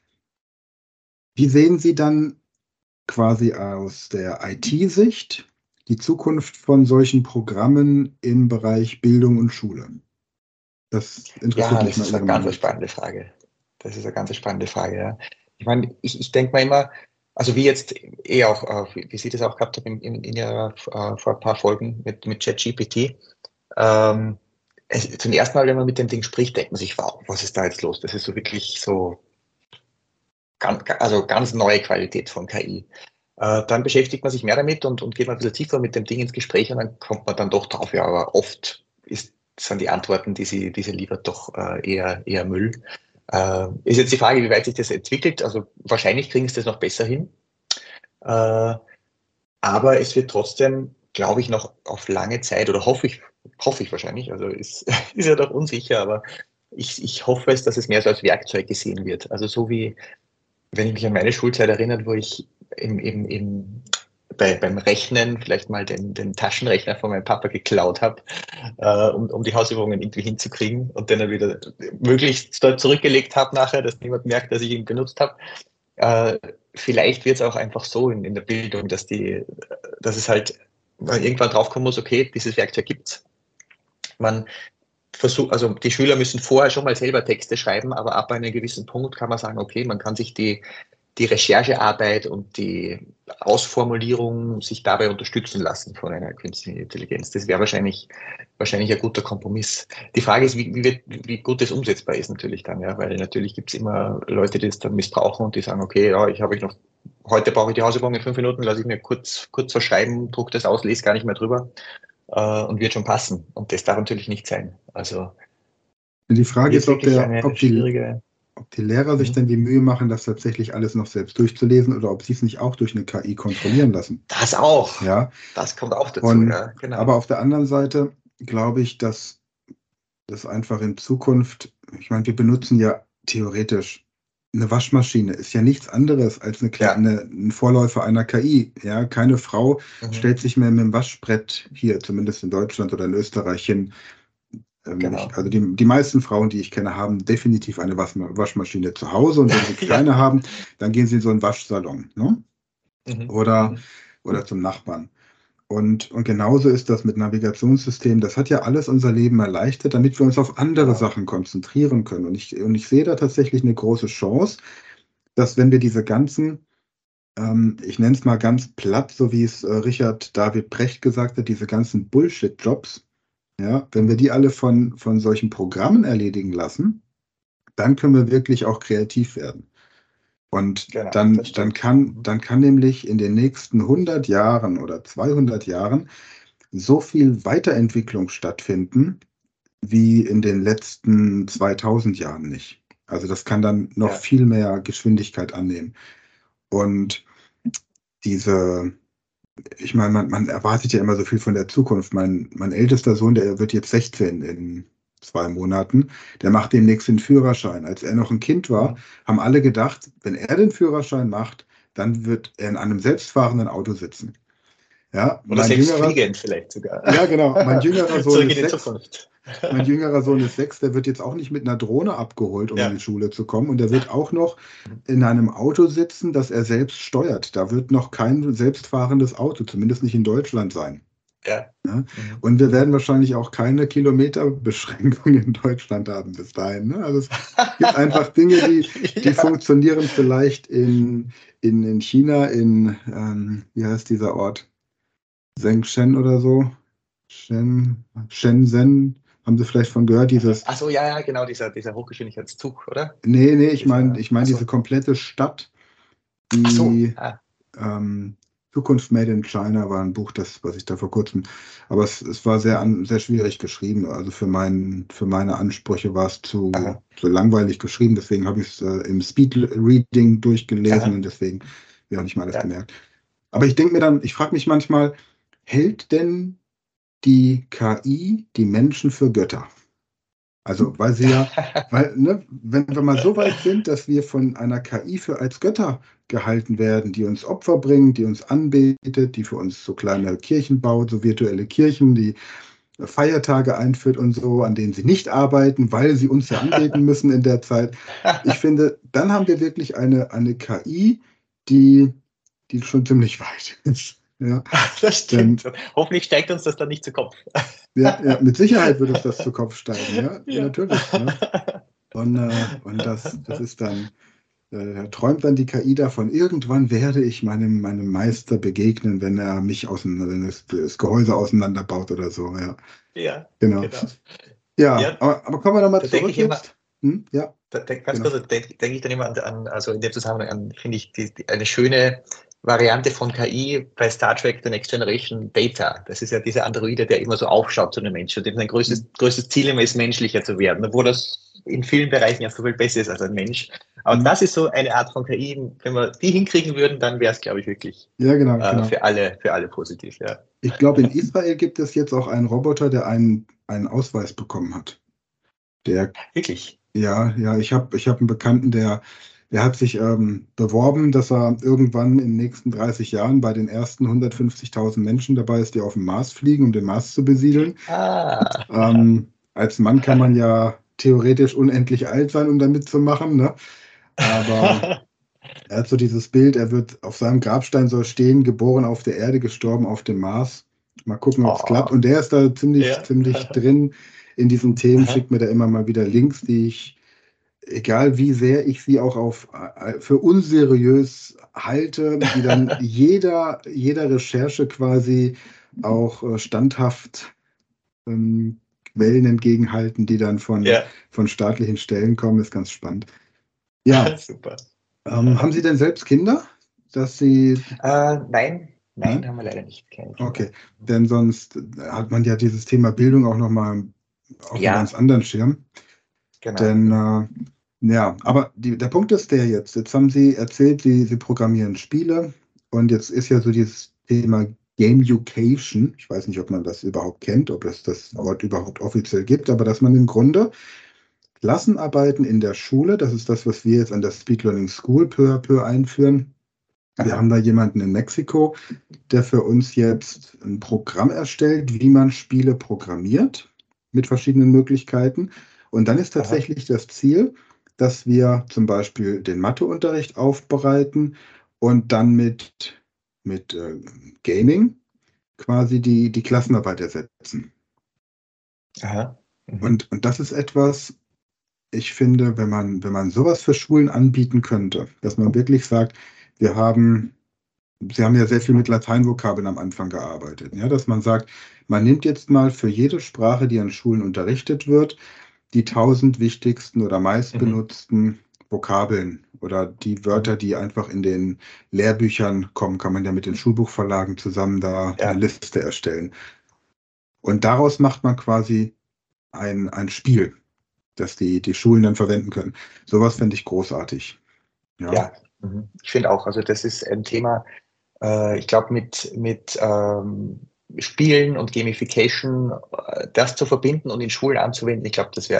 Speaker 1: wie sehen Sie dann quasi aus der IT-Sicht die Zukunft von solchen Programmen im Bereich Bildung und Schule? Das interessiert
Speaker 2: Ja,
Speaker 1: mich
Speaker 2: das
Speaker 1: mal
Speaker 2: ist eine
Speaker 1: Ihre
Speaker 2: ganz
Speaker 1: Meinung zu.
Speaker 2: spannende Frage. Das ist eine ganz spannende Frage, ja. Ich meine, ich denke mal immer, also wie jetzt auch, wie Sie das auch gehabt haben in Ihrer, vor ein paar Folgen mit ChatGPT, ähm, zum ersten Mal, wenn man mit dem Ding spricht, denkt man sich, wow, was ist da jetzt los? Das ist so wirklich so also ganz neue Qualität von KI. Dann beschäftigt man sich mehr damit und geht mal ein bisschen tiefer mit dem Ding ins Gespräch und dann kommt man dann doch drauf, ja, aber oft sind die Antworten, die sie liefert, doch eher Müll. Ist jetzt die Frage, wie weit sich das entwickelt. Also wahrscheinlich kriegen sie das noch besser hin. Äh, aber es wird trotzdem, glaube ich, noch auf lange Zeit, oder hoffe ich wahrscheinlich, also ist ja doch unsicher, aber ich hoffe es, dass es mehr so als Werkzeug gesehen wird. Also so wie wenn ich mich an meine Schulzeit erinnere, wo ich beim Rechnen vielleicht mal den Taschenrechner von meinem Papa geklaut habe, um die Hausübungen irgendwie hinzukriegen und den dann wieder möglichst dort zurückgelegt habe nachher, dass niemand merkt, dass ich ihn benutzt habe. Äh, Vielleicht wird es auch einfach so in der Bildung, dass es halt man irgendwann draufkommen muss, okay, dieses Werkzeug gibt's. Man also die Schüler müssen vorher schon mal selber Texte schreiben, aber ab einem gewissen Punkt kann man sagen, okay, man kann sich die Recherchearbeit und die Ausformulierung sich dabei unterstützen lassen von einer künstlichen Intelligenz. Das wäre wahrscheinlich ein guter Kompromiss. Die Frage ist, wie gut das umsetzbar ist natürlich dann, ja, weil natürlich gibt es immer Leute, die das dann missbrauchen und die sagen, okay, ja, heute brauche ich die Hausübung in 5 Minuten, lasse ich mir kurz verschreiben, druck das aus, lese gar nicht mehr drüber und wird schon passen. Und das darf natürlich nicht sein. Also
Speaker 1: Die Frage
Speaker 2: wird
Speaker 1: ist,
Speaker 2: wirklich eine schwierige.
Speaker 1: ob die Lehrer sich
Speaker 2: Mhm.
Speaker 1: denn die Mühe machen, das tatsächlich alles noch selbst durchzulesen oder ob sie es nicht auch durch eine KI kontrollieren lassen.
Speaker 2: Das auch.
Speaker 1: Ja,
Speaker 2: Das kommt auch dazu,
Speaker 1: und
Speaker 2: ja, genau.
Speaker 1: aber auf der anderen Seite glaube ich, dass das einfach in Zukunft, ich meine, wir benutzen ja theoretisch eine Waschmaschine, ist ja nichts anderes als
Speaker 2: Ja.
Speaker 1: ein Vorläufer einer KI. Ja, keine Frau
Speaker 2: Mhm.
Speaker 1: stellt sich mehr mit dem Waschbrett hier, zumindest in Deutschland oder in Österreich hin.
Speaker 2: Genau.
Speaker 1: Also die meisten Frauen, die ich kenne, haben definitiv eine Waschmaschine zu Hause und wenn sie
Speaker 2: Ja.
Speaker 1: keine haben, dann gehen sie in so einen Waschsalon, ne?
Speaker 2: Mhm.
Speaker 1: Oder,
Speaker 2: Mhm.
Speaker 1: oder zum Nachbarn. Und genauso ist das mit Navigationssystemen. Das hat ja alles unser Leben erleichtert, damit wir uns auf andere
Speaker 2: Genau.
Speaker 1: Sachen konzentrieren können. Und ich sehe da tatsächlich eine große Chance, dass wenn wir diese ganzen, ich nenne es mal ganz platt, so wie es Richard David Precht gesagt hat, diese ganzen Bullshit-Jobs, Ja, wenn wir die alle von solchen Programmen erledigen lassen, dann können wir wirklich auch kreativ werden. Und
Speaker 2: Genau, das
Speaker 1: dann
Speaker 2: stimmt.
Speaker 1: kann, dann kann nämlich in den nächsten 100 Jahren oder 200 Jahren so viel Weiterentwicklung stattfinden, wie in den letzten 2000 Jahren nicht. Also das kann dann noch
Speaker 2: Ja.
Speaker 1: viel mehr Geschwindigkeit annehmen. Und diese, ich meine, man erwartet ja immer so viel von der Zukunft. Mein ältester Sohn, der wird jetzt 16 in 2 Monaten, der macht demnächst den Führerschein. Als er noch ein Kind war,
Speaker 2: Mhm.
Speaker 1: haben alle gedacht, wenn er den Führerschein macht, dann wird er in einem selbstfahrenden Auto sitzen. Ja,
Speaker 2: Oder selbst fliegend vielleicht sogar.
Speaker 1: ja, genau, mein jüngerer Sohn
Speaker 2: Zurück in
Speaker 1: ist
Speaker 2: die
Speaker 1: 6.
Speaker 2: Zukunft.
Speaker 1: Mein jüngerer Sohn ist 6, der wird jetzt auch nicht mit einer Drohne abgeholt, um in die
Speaker 2: Ja.
Speaker 1: Schule zu kommen. Und der wird auch noch in einem Auto sitzen, das er selbst steuert. Da wird noch kein selbstfahrendes Auto, zumindest nicht in Deutschland sein.
Speaker 2: Ja.
Speaker 1: Ja?
Speaker 2: Mhm.
Speaker 1: Und wir werden wahrscheinlich auch keine Kilometerbeschränkung in Deutschland haben bis dahin. Ne? Also es gibt einfach Dinge, die
Speaker 2: Ja.
Speaker 1: funktionieren vielleicht in China, wie heißt dieser Ort? Zhengshan oder so? Shenzhen, haben Sie vielleicht von gehört, dieses.
Speaker 2: Achso, ja, ja, genau, dieser Hochgeschwindigkeitszug, oder?
Speaker 1: Nee, ich meine diese
Speaker 2: Achso.
Speaker 1: komplette Stadt,
Speaker 2: Ach so.
Speaker 1: die
Speaker 2: Ah.
Speaker 1: ähm, Zukunft Made in China war ein Buch, was ich da vor kurzem, aber es war
Speaker 2: Mhm.
Speaker 1: sehr schwierig geschrieben. Also für meine Ansprüche war es
Speaker 2: Aha.
Speaker 1: zu langweilig geschrieben, deswegen habe ich es im Speed Reading durchgelesen
Speaker 2: Aha.
Speaker 1: und deswegen habe ich auch nicht mal alles
Speaker 2: Ja.
Speaker 1: gemerkt. Aber ich frage mich manchmal, hält denn die KI die Menschen für Götter? Also, ne, wenn wir mal so weit sind, dass wir von einer KI für als Götter gehalten werden, die uns Opfer bringt, die uns anbetet, die für uns so kleine Kirchen baut, so virtuelle Kirchen, die Feiertage einführt und so, an denen sie nicht arbeiten, weil sie uns ja anbeten müssen in der Zeit. Ich finde, dann haben wir wirklich eine KI, die, die schon ziemlich weit ist. Ja,
Speaker 2: Das stimmt.
Speaker 1: denn
Speaker 2: Hoffentlich steigt uns das dann nicht zu Kopf.
Speaker 1: ja, mit Sicherheit wird uns das zu Kopf steigen, ja,
Speaker 2: Ja.
Speaker 1: natürlich. Ne? Und das ist dann, da träumt dann die KI davon, irgendwann werde ich meinem Meister begegnen, wenn er mich wenn das Gehäuse auseinanderbaut oder so. Ja,
Speaker 2: Ja,
Speaker 1: genau.
Speaker 2: genau.
Speaker 1: Ja,
Speaker 2: Ja,
Speaker 1: aber kommen wir nochmal
Speaker 2: da denke
Speaker 1: zurück
Speaker 2: ich immer,
Speaker 1: jetzt. Ja,
Speaker 2: ganz
Speaker 1: genau.
Speaker 2: kurz, da denke ich dann immer also in dem Zusammenhang finde ich eine schöne Variante von KI bei Star Trek The Next Generation Data. Das ist ja dieser Androide, der immer so aufschaut zu einem Menschen und dem sein
Speaker 1: Hm.
Speaker 2: größtes Ziel immer ist, menschlicher zu werden, obwohl das in vielen Bereichen ja so viel besser ist als ein Mensch. Aber
Speaker 1: Hm.
Speaker 2: das ist so eine Art von KI, wenn wir die hinkriegen würden, dann wäre es, glaube ich, wirklich
Speaker 1: Ja, genau.
Speaker 2: für alle positiv, ja.
Speaker 1: Ich glaube, in Israel gibt es jetzt auch einen Roboter, der einen Ausweis bekommen hat. Der
Speaker 2: Wirklich.
Speaker 1: Ja, ich hab einen Bekannten, der hat sich beworben, dass er irgendwann in den nächsten 30 Jahren bei den ersten 150.000 Menschen dabei ist, die auf den Mars fliegen, um den Mars zu besiedeln.
Speaker 2: Ah, aha.
Speaker 1: Als Mann kann man ja theoretisch unendlich alt sein, um da mitzumachen, ne? Aber er hat so dieses Bild, er wird auf seinem Grabstein soll stehen, geboren auf der Erde, gestorben auf dem Mars. Mal gucken, ob es klappt.
Speaker 2: Oh,
Speaker 1: Und der ist da
Speaker 2: ja.
Speaker 1: ziemlich drin in diesen Themen,
Speaker 2: Aha.
Speaker 1: schickt mir da immer mal wieder Links, die ich, egal wie sehr ich sie auch für unseriös halte, die dann jeder Recherche quasi auch standhaft Quellen entgegenhalten, die dann
Speaker 2: Ja,
Speaker 1: von staatlichen Stellen kommen, ist ganz spannend. Ja,
Speaker 2: super.
Speaker 1: haben Sie denn selbst Kinder, dass Sie,
Speaker 2: Nein, nein,
Speaker 1: nein?
Speaker 2: haben wir leider nicht, keine Kinder.
Speaker 1: Okay, denn sonst hat man ja dieses Thema Bildung auch nochmal auf einem ganz
Speaker 2: Ja,
Speaker 1: anderen Schirm.
Speaker 2: genau.
Speaker 1: Denn,
Speaker 2: Mhm.
Speaker 1: ja, aber der Punkt ist der jetzt. Jetzt haben Sie erzählt, Sie programmieren Spiele und jetzt ist ja so dieses Thema Gamification. Ich weiß nicht, ob man das überhaupt kennt, ob es das Wort überhaupt offiziell gibt, aber dass man im Grunde Klassenarbeiten in der Schule, das ist das, was wir jetzt an der Speed Learning School peu à peu einführen. Wir haben
Speaker 2: Aha,
Speaker 1: da jemanden in Mexiko, der für uns jetzt ein Programm erstellt, wie man Spiele programmiert mit verschiedenen Möglichkeiten. Und dann ist
Speaker 2: aha,
Speaker 1: tatsächlich das Ziel, dass wir zum Beispiel den Matheunterricht aufbereiten und dann mit Gaming quasi die Klassenarbeit ersetzen.
Speaker 2: aha. Mhm.
Speaker 1: Und das ist etwas, ich finde, wenn man sowas für Schulen anbieten könnte, dass man wirklich sagt, wir haben Sie haben ja sehr viel mit Lateinvokabeln am Anfang gearbeitet, ja, dass man sagt, man nimmt jetzt mal für jede Sprache, die an Schulen unterrichtet wird, die 1000 wichtigsten oder meistbenutzten Vokabeln oder die Wörter, die einfach in den Lehrbüchern kommen, kann man ja mit den Schulbuchverlagen zusammen da eine Liste erstellen. Und daraus macht man quasi ein Spiel, das die Schulen dann verwenden können. Sowas finde ich großartig.
Speaker 2: Ja, ich finde auch, also das ist ein Thema, ich glaube, mit Spielen und Gamification das zu verbinden und in Schulen anzuwenden, ich glaube, das wäre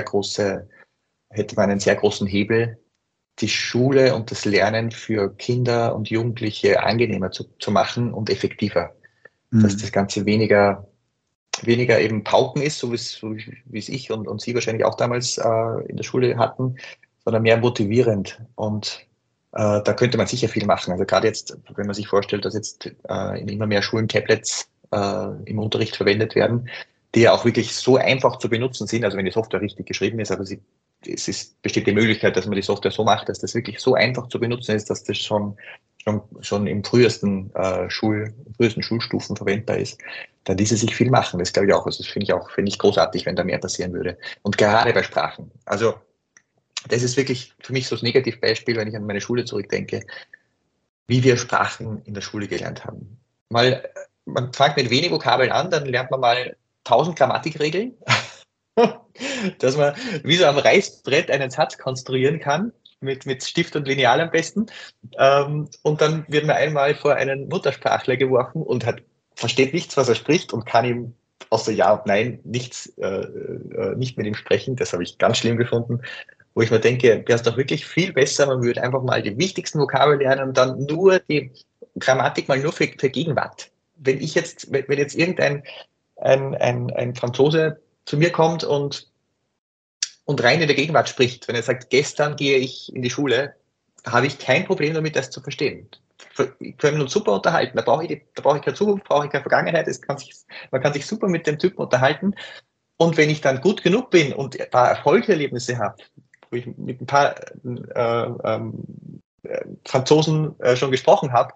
Speaker 2: hätte man einen sehr großen Hebel, die Schule und das Lernen für Kinder und Jugendliche angenehmer zu machen und effektiver. Dass das Ganze weniger eben Pauken ist, so wie es ich und Sie wahrscheinlich auch damals in der Schule hatten, sondern mehr motivierend. Und da könnte man sicher viel machen. Also gerade jetzt, wenn man sich vorstellt, dass jetzt in immer mehr Schulen Tablets im Unterricht verwendet werden, die ja auch wirklich so einfach zu benutzen sind, also wenn die Software richtig geschrieben ist, aber besteht die Möglichkeit, dass man die Software so macht, dass das wirklich so einfach zu benutzen ist, dass das schon im frühesten Schulstufen verwendbar ist, dann ließe sich viel machen. Das glaube ich auch. Also das finde ich großartig, wenn da mehr passieren würde. Und gerade bei Sprachen. Also das ist wirklich für mich so das Negativbeispiel, wenn ich an meine Schule zurückdenke, wie wir Sprachen in der Schule gelernt haben. Man fängt mit wenig Vokabeln an, dann lernt man mal 1000 Grammatikregeln, dass man wie so am Reißbrett einen Satz konstruieren kann, mit Stift und Lineal am besten. Und dann wird man einmal vor einen Muttersprachler geworfen und versteht nichts, was er spricht und kann ihm außer Ja und Nein nicht mit ihm sprechen. Das habe ich ganz schlimm gefunden, wo ich mir denke, wäre es doch wirklich viel besser, man würde einfach mal die wichtigsten Vokabeln lernen und dann nur die Grammatik mal nur für Gegenwart. Wenn jetzt irgendein ein Franzose zu mir kommt und rein in der Gegenwart spricht, wenn er sagt, gestern gehe ich in die Schule, habe ich kein Problem damit, das zu verstehen. Wir können uns super unterhalten. Da brauche ich keine Zukunft, brauche ich keine Vergangenheit. Man kann sich super mit dem Typen unterhalten. Und wenn ich dann gut genug bin und ein paar Erfolgserlebnisse habe, wo ich mit ein paar Franzosen schon gesprochen habe,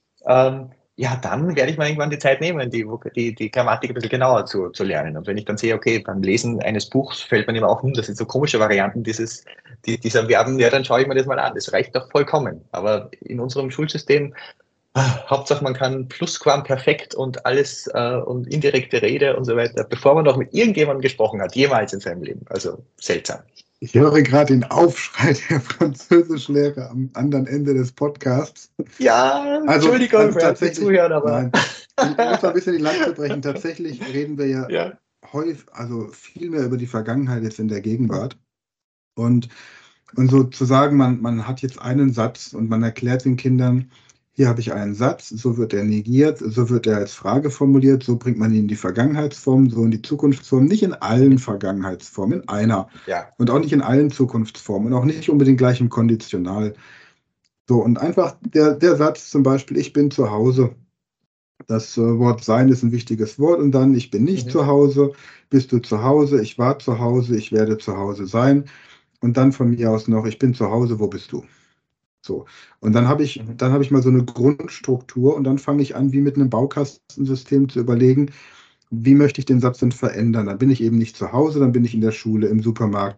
Speaker 2: ja, dann werde ich mal irgendwann die Zeit nehmen, die Grammatik ein bisschen genauer zu lernen. Und wenn ich dann sehe, okay, beim Lesen eines Buchs fällt man immer auch das sind so komische Varianten dieser Verben, ja, dann schaue ich mir das mal an. Das reicht doch vollkommen. Aber in unserem Schulsystem, Hauptsache man kann Plusquamperfekt und alles und indirekte Rede und so weiter, bevor man noch mit irgendjemandem gesprochen hat, jemals in seinem Leben. Also seltsam.
Speaker 1: Ich höre gerade den Aufschrei der Französischlehrer am anderen Ende des Podcasts.
Speaker 2: Ja, Entschuldigung für alle Zuhörer, aber...
Speaker 1: Nein, um ein bisschen die Lanze zu brechen, tatsächlich reden wir ja häufig, also viel mehr über die Vergangenheit jetzt in der Gegenwart. Und so zu sagen, man hat jetzt einen Satz und man erklärt den Kindern, hier habe ich einen Satz, so wird er negiert, so wird er als Frage formuliert, so bringt man ihn in die Vergangenheitsform, so in die Zukunftsform, nicht in allen Vergangenheitsformen, in einer.
Speaker 2: Ja.
Speaker 1: Und auch nicht in allen Zukunftsformen und auch nicht unbedingt gleich im Konditional. So, und einfach der Satz zum Beispiel, ich bin zu Hause. Das Wort sein ist ein wichtiges Wort und dann, ich bin nicht zu Hause, bist du zu Hause, ich war zu Hause, ich werde zu Hause sein. Und dann von mir aus noch, ich bin zu Hause, wo bist du? So. Und dann habe ich mal so eine Grundstruktur und dann fange ich an, wie mit einem Baukastensystem zu überlegen, wie möchte ich den Satz denn verändern? Dann bin ich eben nicht zu Hause, dann bin ich in der Schule, im Supermarkt,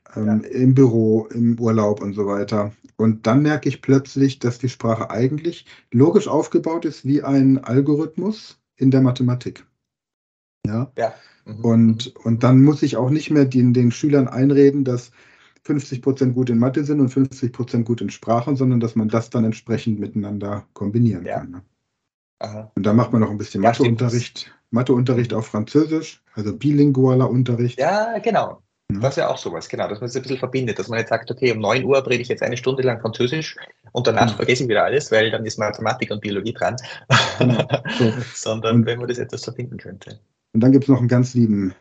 Speaker 1: im Büro, im Urlaub und so weiter. Und dann merke ich plötzlich, dass die Sprache eigentlich logisch aufgebaut ist wie ein Algorithmus in der Mathematik. Ja. Und dann muss ich auch nicht mehr den Schülern einreden, dass 50% gut in Mathe sind und 50% gut in Sprachen, sondern dass man das dann entsprechend miteinander kombinieren kann. Ne? Und da macht man noch ein bisschen Matheunterricht auf Französisch, also bilingualer Unterricht.
Speaker 2: Ja, genau. Das ist ja auch sowas, genau, dass man es ein bisschen verbindet, dass man jetzt sagt, okay, um 9 Uhr rede ich jetzt eine Stunde lang Französisch und danach vergesse ich wieder alles, weil dann ist Mathematik und Biologie dran.
Speaker 1: Genau. So.
Speaker 2: Sondern wenn man das etwas verbinden könnte.
Speaker 1: Und dann gibt es noch eine ganz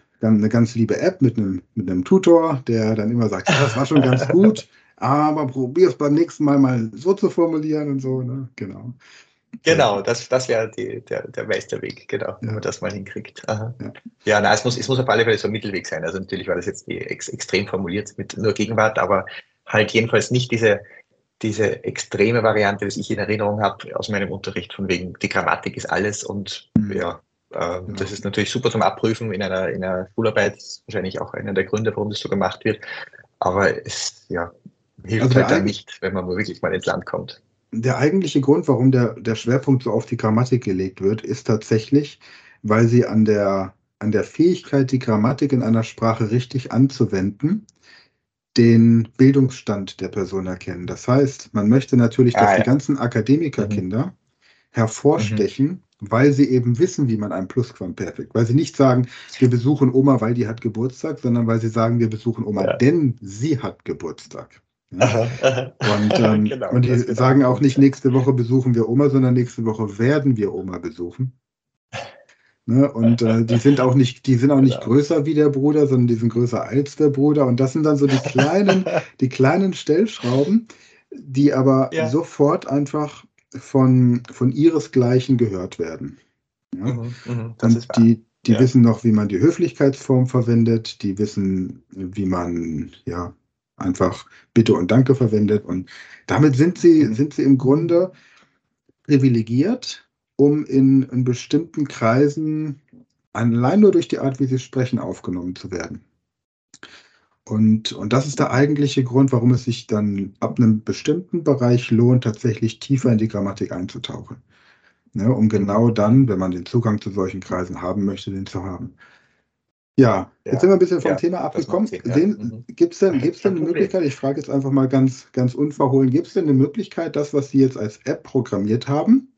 Speaker 1: liebe App mit einem Tutor, der dann immer sagt, ja, das war schon ganz gut, aber probier es beim nächsten Mal so zu formulieren und so. Ne? Genau.
Speaker 2: Genau, das wäre der Meisterweg, genau, wenn man das mal hinkriegt. Ja, nein, es muss auf alle Fälle so ein Mittelweg sein. Also natürlich war das jetzt extrem formuliert mit nur Gegenwart, aber halt jedenfalls nicht diese diese extreme Variante, die ich in Erinnerung habe aus meinem Unterricht, von wegen, die Grammatik ist alles und ja, das ist natürlich super zum Abprüfen in einer Schularbeit, das ist wahrscheinlich auch einer der Gründe, warum das so gemacht wird, aber es hilft
Speaker 1: Also
Speaker 2: halt dann nicht, wenn man wirklich mal ins Land kommt.
Speaker 1: der eigentliche Grund, warum der Schwerpunkt so auf die Grammatik gelegt wird, ist tatsächlich, weil sie an der Fähigkeit, die Grammatik in einer Sprache richtig anzuwenden, den Bildungsstand der Person erkennen. Das heißt, man möchte natürlich, dass die
Speaker 2: Ja.
Speaker 1: ganzen
Speaker 2: Mhm.
Speaker 1: Akademikerkinder
Speaker 2: Mhm.
Speaker 1: hervorstechen, weil sie eben wissen, wie man ein Plusquamperfekt. Weil sie nicht sagen, wir besuchen Oma, weil die hat Geburtstag, sondern weil sie sagen, wir besuchen Oma,
Speaker 2: Ja.
Speaker 1: denn sie hat Geburtstag. Ja?
Speaker 2: Aha, aha. Genau,
Speaker 1: Und die
Speaker 2: das ist genau der
Speaker 1: sagen auch
Speaker 2: Punkt.
Speaker 1: nicht, nächste Woche besuchen wir Oma, sondern nächste Woche werden wir Oma besuchen. Ne? Und die sind auch nicht
Speaker 2: Genau.
Speaker 1: größer wie der Bruder, sondern die sind größer als der Bruder. Und das sind dann so die kleinen Stellschrauben, die aber
Speaker 2: Ja.
Speaker 1: sofort einfach von ihresgleichen gehört werden. Ja?
Speaker 2: Das ist
Speaker 1: Und
Speaker 2: wahr.
Speaker 1: die
Speaker 2: Ja.
Speaker 1: wissen noch, wie man die Höflichkeitsform verwendet, die wissen, wie man ja einfach Bitte und Danke verwendet. Und damit
Speaker 2: Mhm.
Speaker 1: sind sie im Grunde privilegiert, um in bestimmten Kreisen allein nur durch die Art, wie sie sprechen, aufgenommen zu werden. Und das ist der eigentliche Grund, warum es sich dann ab einem bestimmten Bereich lohnt, tatsächlich tiefer in die Grammatik einzutauchen. Ne, um genau dann, wenn man den Zugang zu solchen Kreisen haben möchte, den zu haben. Ja, jetzt sind wir
Speaker 2: Ja,
Speaker 1: ein bisschen vom
Speaker 2: ja,
Speaker 1: Thema
Speaker 2: das macht
Speaker 1: abgekommen.
Speaker 2: Sinn, ja.
Speaker 1: Gibt's denn
Speaker 2: Kein
Speaker 1: eine
Speaker 2: Problem.
Speaker 1: Möglichkeit, ich frage jetzt einfach mal ganz unverhohlen, gibt es denn eine Möglichkeit, das, was Sie jetzt als App programmiert haben,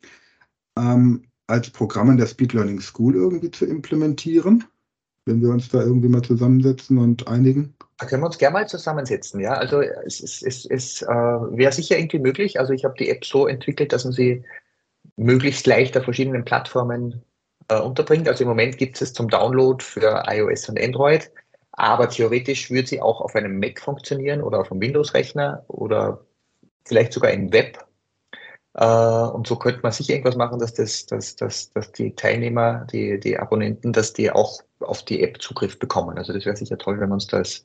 Speaker 1: als Programm in der Speed Learning School irgendwie zu implementieren, wenn wir uns da irgendwie mal zusammensetzen und einigen?
Speaker 2: Da können wir uns gerne mal zusammensetzen, ja. Also es wäre sicher irgendwie möglich. Also ich habe die App so entwickelt, dass man sie möglichst leicht auf verschiedenen Plattformen unterbringt. Also im Moment gibt es zum Download für iOS und Android, aber theoretisch würde sie auch auf einem Mac funktionieren oder auf einem Windows-Rechner oder vielleicht sogar im Web. Und so könnte man sicher irgendwas machen, dass die Teilnehmer, die Abonnenten, dass die auch auf die App Zugriff bekommen. Also das wäre sicher toll, wenn wir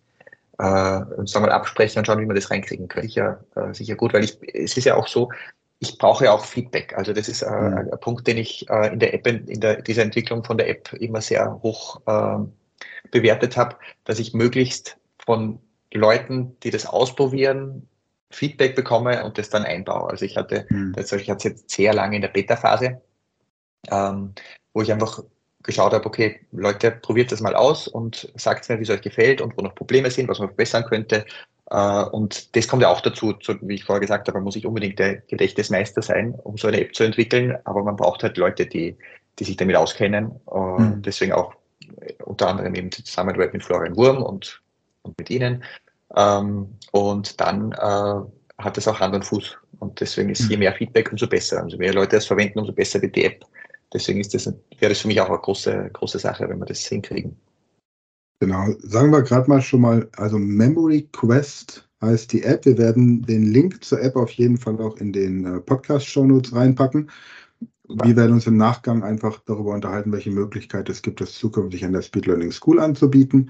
Speaker 2: uns da mal absprechen und schauen, wie wir das reinkriegen können. Sicher gut, weil es ist ja auch so, ich brauche ja auch Feedback. Also das ist
Speaker 1: Hm.
Speaker 2: ein Punkt, den ich in der App, dieser Entwicklung von der App immer sehr hoch bewertet habe, dass ich möglichst von Leuten, die das ausprobieren, Feedback bekomme und das dann einbaue. Also ich hatte
Speaker 1: Hm.
Speaker 2: es jetzt sehr lange in der Beta-Phase, wo ich einfach geschaut habe, okay, Leute, probiert das mal aus und sagt mir, wie es euch gefällt und wo noch Probleme sind, was man verbessern könnte. Und das kommt ja auch dazu, wie ich vorher gesagt habe, man muss nicht unbedingt der Gedächtnismeister sein, um so eine App zu entwickeln, aber man braucht halt Leute, die sich damit auskennen.
Speaker 1: Hm.
Speaker 2: Deswegen auch unter anderem eben die Zusammenarbeit mit Florian Wurm und mit Ihnen. Und dann hat es auch Hand und Fuß. Und deswegen ist je
Speaker 1: Hm.
Speaker 2: mehr Feedback, umso besser. Umso mehr Leute es verwenden, umso besser wird die App. Deswegen wäre das für mich auch eine große Sache, wenn wir das hinkriegen.
Speaker 1: Genau, sagen wir gerade mal schon mal, also Memory Quest heißt die App. Wir werden den Link zur App auf jeden Fall auch in den Podcast-Shownotes reinpacken. Wir
Speaker 2: Super.
Speaker 1: werden uns im Nachgang einfach darüber unterhalten, welche Möglichkeit es gibt, das zukünftig an der Speed Learning School anzubieten.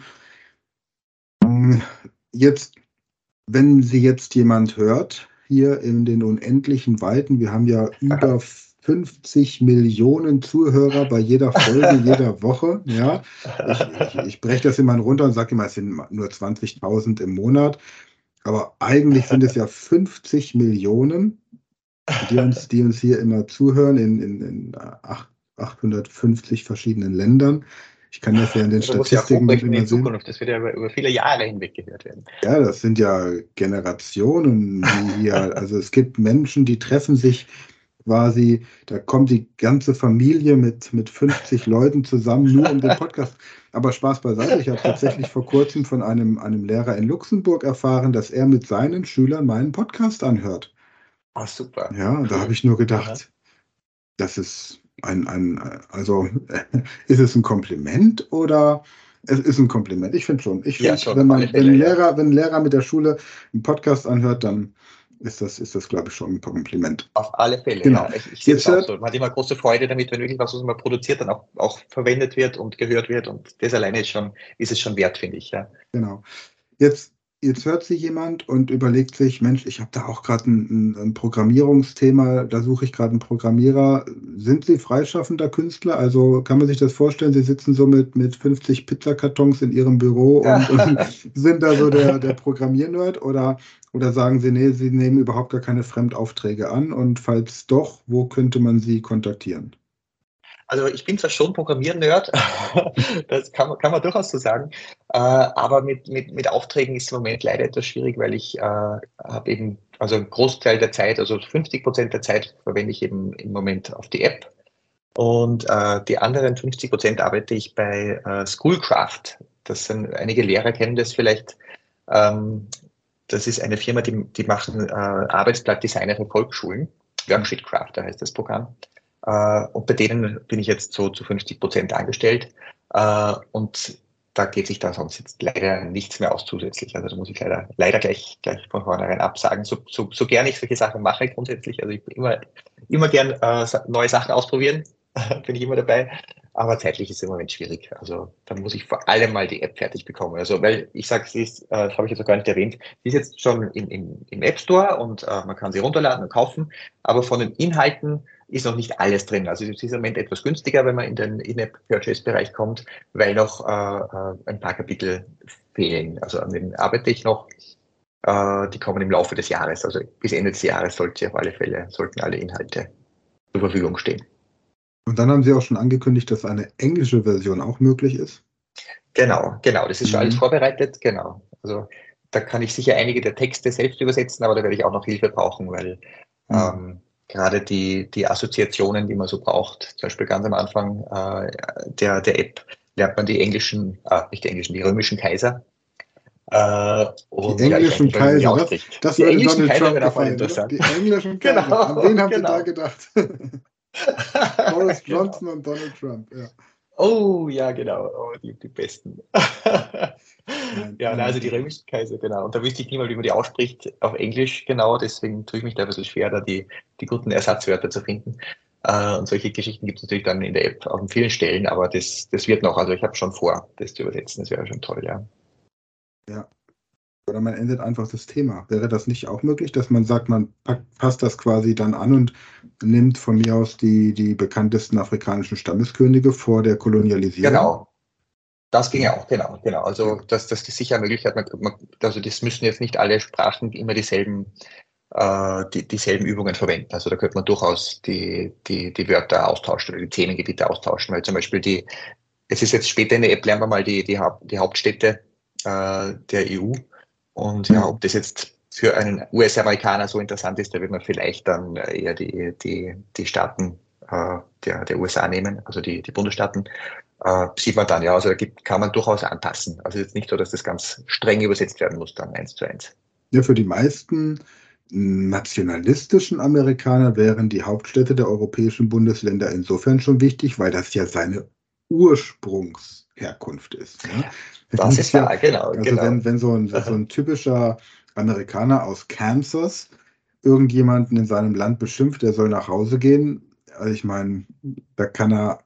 Speaker 1: Jetzt, wenn Sie jetzt jemand hört, hier in den unendlichen Weiten, wir haben ja über 50 Millionen Zuhörer bei jeder Folge, jeder Woche. Ja, ich breche das immer runter und sage immer, es sind nur 20.000 im Monat. Aber eigentlich sind es ja 50 Millionen, die uns hier immer zuhören in 850 verschiedenen Ländern. Ich kann das ja in den
Speaker 2: Du musst ja auch
Speaker 1: Statistiken dann
Speaker 2: hochrechnen in
Speaker 1: immer
Speaker 2: die
Speaker 1: sehen.
Speaker 2: Zukunft. Das wird ja über viele Jahre hinweg gehört werden.
Speaker 1: Ja, das sind ja Generationen, die hier, also es gibt Menschen, die treffen sich quasi, da kommt die ganze Familie mit 50 Leuten zusammen, nur um den Podcast. Aber Spaß beiseite, ich habe tatsächlich vor kurzem von einem Lehrer in Luxemburg erfahren, dass er mit seinen Schülern meinen Podcast anhört.
Speaker 2: Ah, super.
Speaker 1: Ja, und da habe
Speaker 2: Cool.
Speaker 1: ich nur
Speaker 2: Aha.
Speaker 1: gedacht, das ist also ist es ein Kompliment oder es ist ein Kompliment? Ich finde schon. Ich
Speaker 2: Ja,
Speaker 1: finde,
Speaker 2: schon, auf alle Fälle, ja.
Speaker 1: Wenn ein Lehrer mit der Schule einen Podcast anhört, dann ist das, glaube ich, schon ein Kompliment.
Speaker 2: Auf alle Fälle,
Speaker 1: Genau.
Speaker 2: ja. Ich sehe das
Speaker 1: Jetzt
Speaker 2: auch
Speaker 1: hört,
Speaker 2: so. Man hat immer große Freude damit, wenn wirklich was man produziert, dann auch verwendet wird und gehört wird. Und das alleine ist es schon wert, finde ich, ja.
Speaker 1: genau. Jetzt jetzt hört sie jemand und überlegt sich, Mensch, ich habe da auch gerade ein Programmierungsthema, da suche ich gerade einen Programmierer. Sind Sie freischaffender Künstler? Also kann man sich das vorstellen, Sie sitzen so mit 50 Pizzakartons in Ihrem Büro und sind da so der Programmiernerd oder sagen Sie, nee, Sie nehmen überhaupt gar keine Fremdaufträge an und falls doch, wo könnte man Sie kontaktieren?
Speaker 2: Also ich bin zwar schon Programmier-Nerd, das kann man durchaus so sagen, aber mit Aufträgen ist im Moment leider etwas schwierig, weil ich habe eben, also einen Großteil der Zeit, also 50% der Zeit verwende ich eben im Moment auf die App und die anderen 50% arbeite ich bei Schoolcraft. Das sind einige Lehrer kennen das vielleicht. Ähm, Das ist eine Firma, die machen Arbeitsblattdesigner für Volksschulen. Worksheet Crafter heißt das Programm. Und bei denen bin ich jetzt so zu 50% angestellt. Und da geht sich dann sonst jetzt leider nichts mehr aus zusätzlich. Also da muss ich leider gleich von vornherein absagen. So gern ich solche Sachen mache grundsätzlich. Also ich bin immer gern neue Sachen ausprobieren. Bin ich immer dabei. Aber zeitlich ist es im Moment schwierig. Also da muss ich vor allem mal die App fertig bekommen. Also weil ich sage, das habe ich jetzt noch gar nicht erwähnt, die ist jetzt schon im App Store und man kann sie runterladen und kaufen. Aber von den Inhalten ist noch nicht alles drin. Also es ist im Moment etwas günstiger, wenn man in den In-App-Purchase-Bereich kommt, weil noch ein paar Kapitel fehlen. Also an denen arbeite ich noch. Die kommen im Laufe des Jahres. Also bis Ende des Jahres sollten alle Inhalte zur Verfügung stehen.
Speaker 1: Und dann haben Sie auch schon angekündigt, dass eine englische Version auch möglich ist.
Speaker 2: Genau. Das ist schon alles
Speaker 1: Mhm.
Speaker 2: vorbereitet. Genau. Also da kann ich sicher einige der Texte selbst übersetzen, aber da werde ich auch noch Hilfe brauchen, weil
Speaker 1: Mhm.
Speaker 2: gerade die Assoziationen, die man so braucht, zum Beispiel ganz am Anfang der App, lernt man die römischen Kaiser.
Speaker 1: Die
Speaker 2: Und ja, ich weiß
Speaker 1: englischen
Speaker 2: nicht mal, wie man die
Speaker 1: Kaiser, das,
Speaker 2: ausspricht.
Speaker 1: das
Speaker 2: Die
Speaker 1: würde
Speaker 2: englischen
Speaker 1: Donald
Speaker 2: Kaiser
Speaker 1: Trump
Speaker 2: wäre auch mal
Speaker 1: gefallen, oder?
Speaker 2: interessant.
Speaker 1: Die englischen Kaiser. An wen
Speaker 2: Genau,
Speaker 1: haben Sie da
Speaker 2: genau.
Speaker 1: gedacht? Boris
Speaker 2: Genau.
Speaker 1: Johnson und Donald Trump, ja.
Speaker 2: Oh, ja, genau. Oh, die Besten.
Speaker 1: Nein,
Speaker 2: Ja, na,
Speaker 1: nein,
Speaker 2: also die römischen Kaiser, genau. Und da wüsste ich nie mal, wie man die ausspricht auf Englisch, genau. Deswegen tue ich mich da ein bisschen schwer, da die guten Ersatzwörter zu finden. Und solche Geschichten gibt es natürlich dann in der App auch an vielen Stellen, aber das wird noch. Also ich habe schon vor, das zu übersetzen. Das wäre schon toll, ja.
Speaker 1: ja. Oder man ändert einfach das Thema. Wäre das nicht auch möglich, dass man sagt, man passt das quasi dann an und nimmt von mir aus die bekanntesten afrikanischen Stammeskönige vor der Kolonialisierung?
Speaker 2: Genau. Das ging
Speaker 1: Ja,
Speaker 2: ja auch, genau. Also
Speaker 1: ja.
Speaker 2: das ist sicher eine Möglichkeit. Also das müssen jetzt nicht alle Sprachen immer dieselben Übungen verwenden. Also da könnte man durchaus die Wörter austauschen oder die Themengebiete austauschen, weil zum Beispiel es ist jetzt später in der App, lernen wir mal die Hauptstädte der EU. Und ja, ob das jetzt für einen US-Amerikaner so interessant ist, da wird man vielleicht dann eher die Staaten der USA nehmen, also die Bundesstaaten. Sieht man dann, ja, also kann man durchaus anpassen. Also jetzt nicht so, dass das ganz streng übersetzt werden muss, dann 1:1.
Speaker 1: Ja, für die meisten nationalistischen Amerikaner wären die Hauptstädte der europäischen Bundesländer insofern schon wichtig, weil das ja seine Ursprungsherkunft ist. Ne? Das
Speaker 2: Das
Speaker 1: ist
Speaker 2: ist
Speaker 1: ja,
Speaker 2: wahr, genau,
Speaker 1: also
Speaker 2: genau.
Speaker 1: wenn so ein typischer Amerikaner aus Kansas irgendjemanden in seinem Land beschimpft, der soll nach Hause gehen, also ich meine, da kann er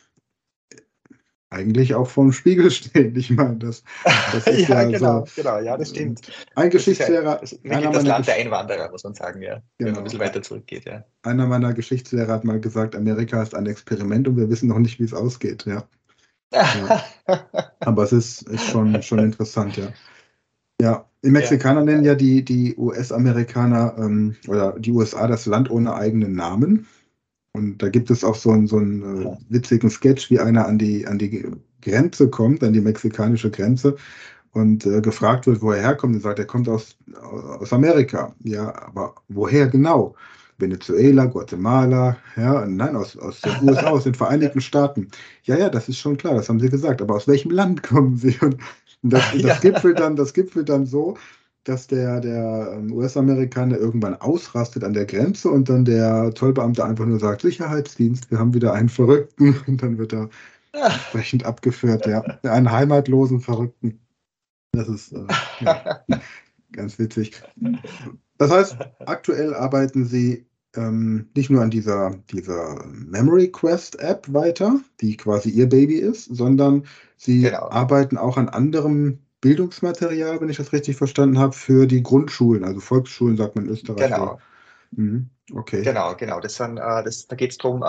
Speaker 1: eigentlich auch vorm Spiegel stehen. Ich meine, das ist
Speaker 2: Ja,
Speaker 1: ja so.
Speaker 2: genau, ja, das stimmt.
Speaker 1: Und ein
Speaker 2: Das ist ja
Speaker 1: Geschichtslehrer,
Speaker 2: wirklich das Land der Einwanderer, muss man sagen, ja, wenn man ein
Speaker 1: Genau,
Speaker 2: bisschen weiter zurückgeht, ja.
Speaker 1: einer meiner Geschichtslehrer hat mal gesagt, Amerika ist ein Experiment und wir wissen noch nicht, wie es ausgeht. Ja, ja. Aber es ist schon interessant, ja. Ja, die
Speaker 2: Ja,
Speaker 1: Mexikaner nennen ja die US-Amerikaner oder die USA das Land ohne eigenen Namen. Und da gibt es auch so einen witzigen Sketch, wie einer an die Grenze kommt, an die mexikanische Grenze und gefragt wird, wo er herkommt. Und sagt, er kommt aus Amerika. Ja, aber woher genau? Venezuela, Guatemala, ja, nein, aus den USA, aus den Vereinigten Staaten. Ja, ja, das ist schon klar, das haben Sie gesagt. Aber aus welchem Land kommen Sie? Und das
Speaker 2: ja.
Speaker 1: gipfelt dann so, dass der US-Amerikaner irgendwann ausrastet an der Grenze und dann der Zollbeamte einfach nur sagt, Sicherheitsdienst, wir haben wieder einen Verrückten und dann wird er entsprechend abgeführt, ja. Einen heimatlosen Verrückten. Das ist, ja, ganz witzig. Das heißt, aktuell arbeiten Sie nicht nur an dieser Memory Quest App weiter, die quasi Ihr Baby ist, sondern Sie
Speaker 2: Genau.
Speaker 1: arbeiten auch an anderem Bildungsmaterial, wenn ich das richtig verstanden habe, für die Grundschulen, also Volksschulen, sagt man in Österreich so.
Speaker 2: Genau,
Speaker 1: Okay.
Speaker 2: genau. Da geht es darum,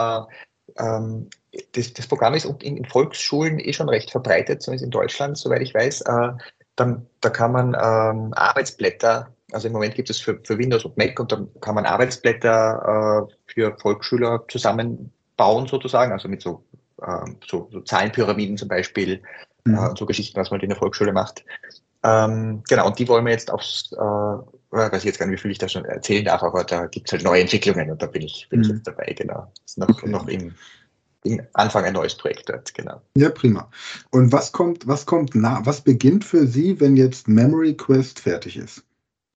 Speaker 2: das Programm ist in Volksschulen schon recht verbreitet, zumindest in Deutschland, soweit ich weiß. Da kann man Arbeitsblätter, also im Moment gibt es für Windows und Mac, und dann kann man Arbeitsblätter für Volksschüler zusammenbauen sozusagen, also mit so Zahlenpyramiden zum Beispiel,
Speaker 1: Mhm.
Speaker 2: so Geschichten, was man in der Volksschule macht. Genau, und die wollen wir jetzt weiß ich jetzt gar nicht, wie viel ich da schon erzählen darf, aber da gibt es halt neue Entwicklungen, und da bin ich
Speaker 1: Mhm.
Speaker 2: jetzt dabei, genau. Das ist
Speaker 1: Okay.
Speaker 2: noch im Anfang ein neues Projekt dort, genau.
Speaker 1: Ja, prima. Und was beginnt für Sie, wenn jetzt Memory Quest fertig ist?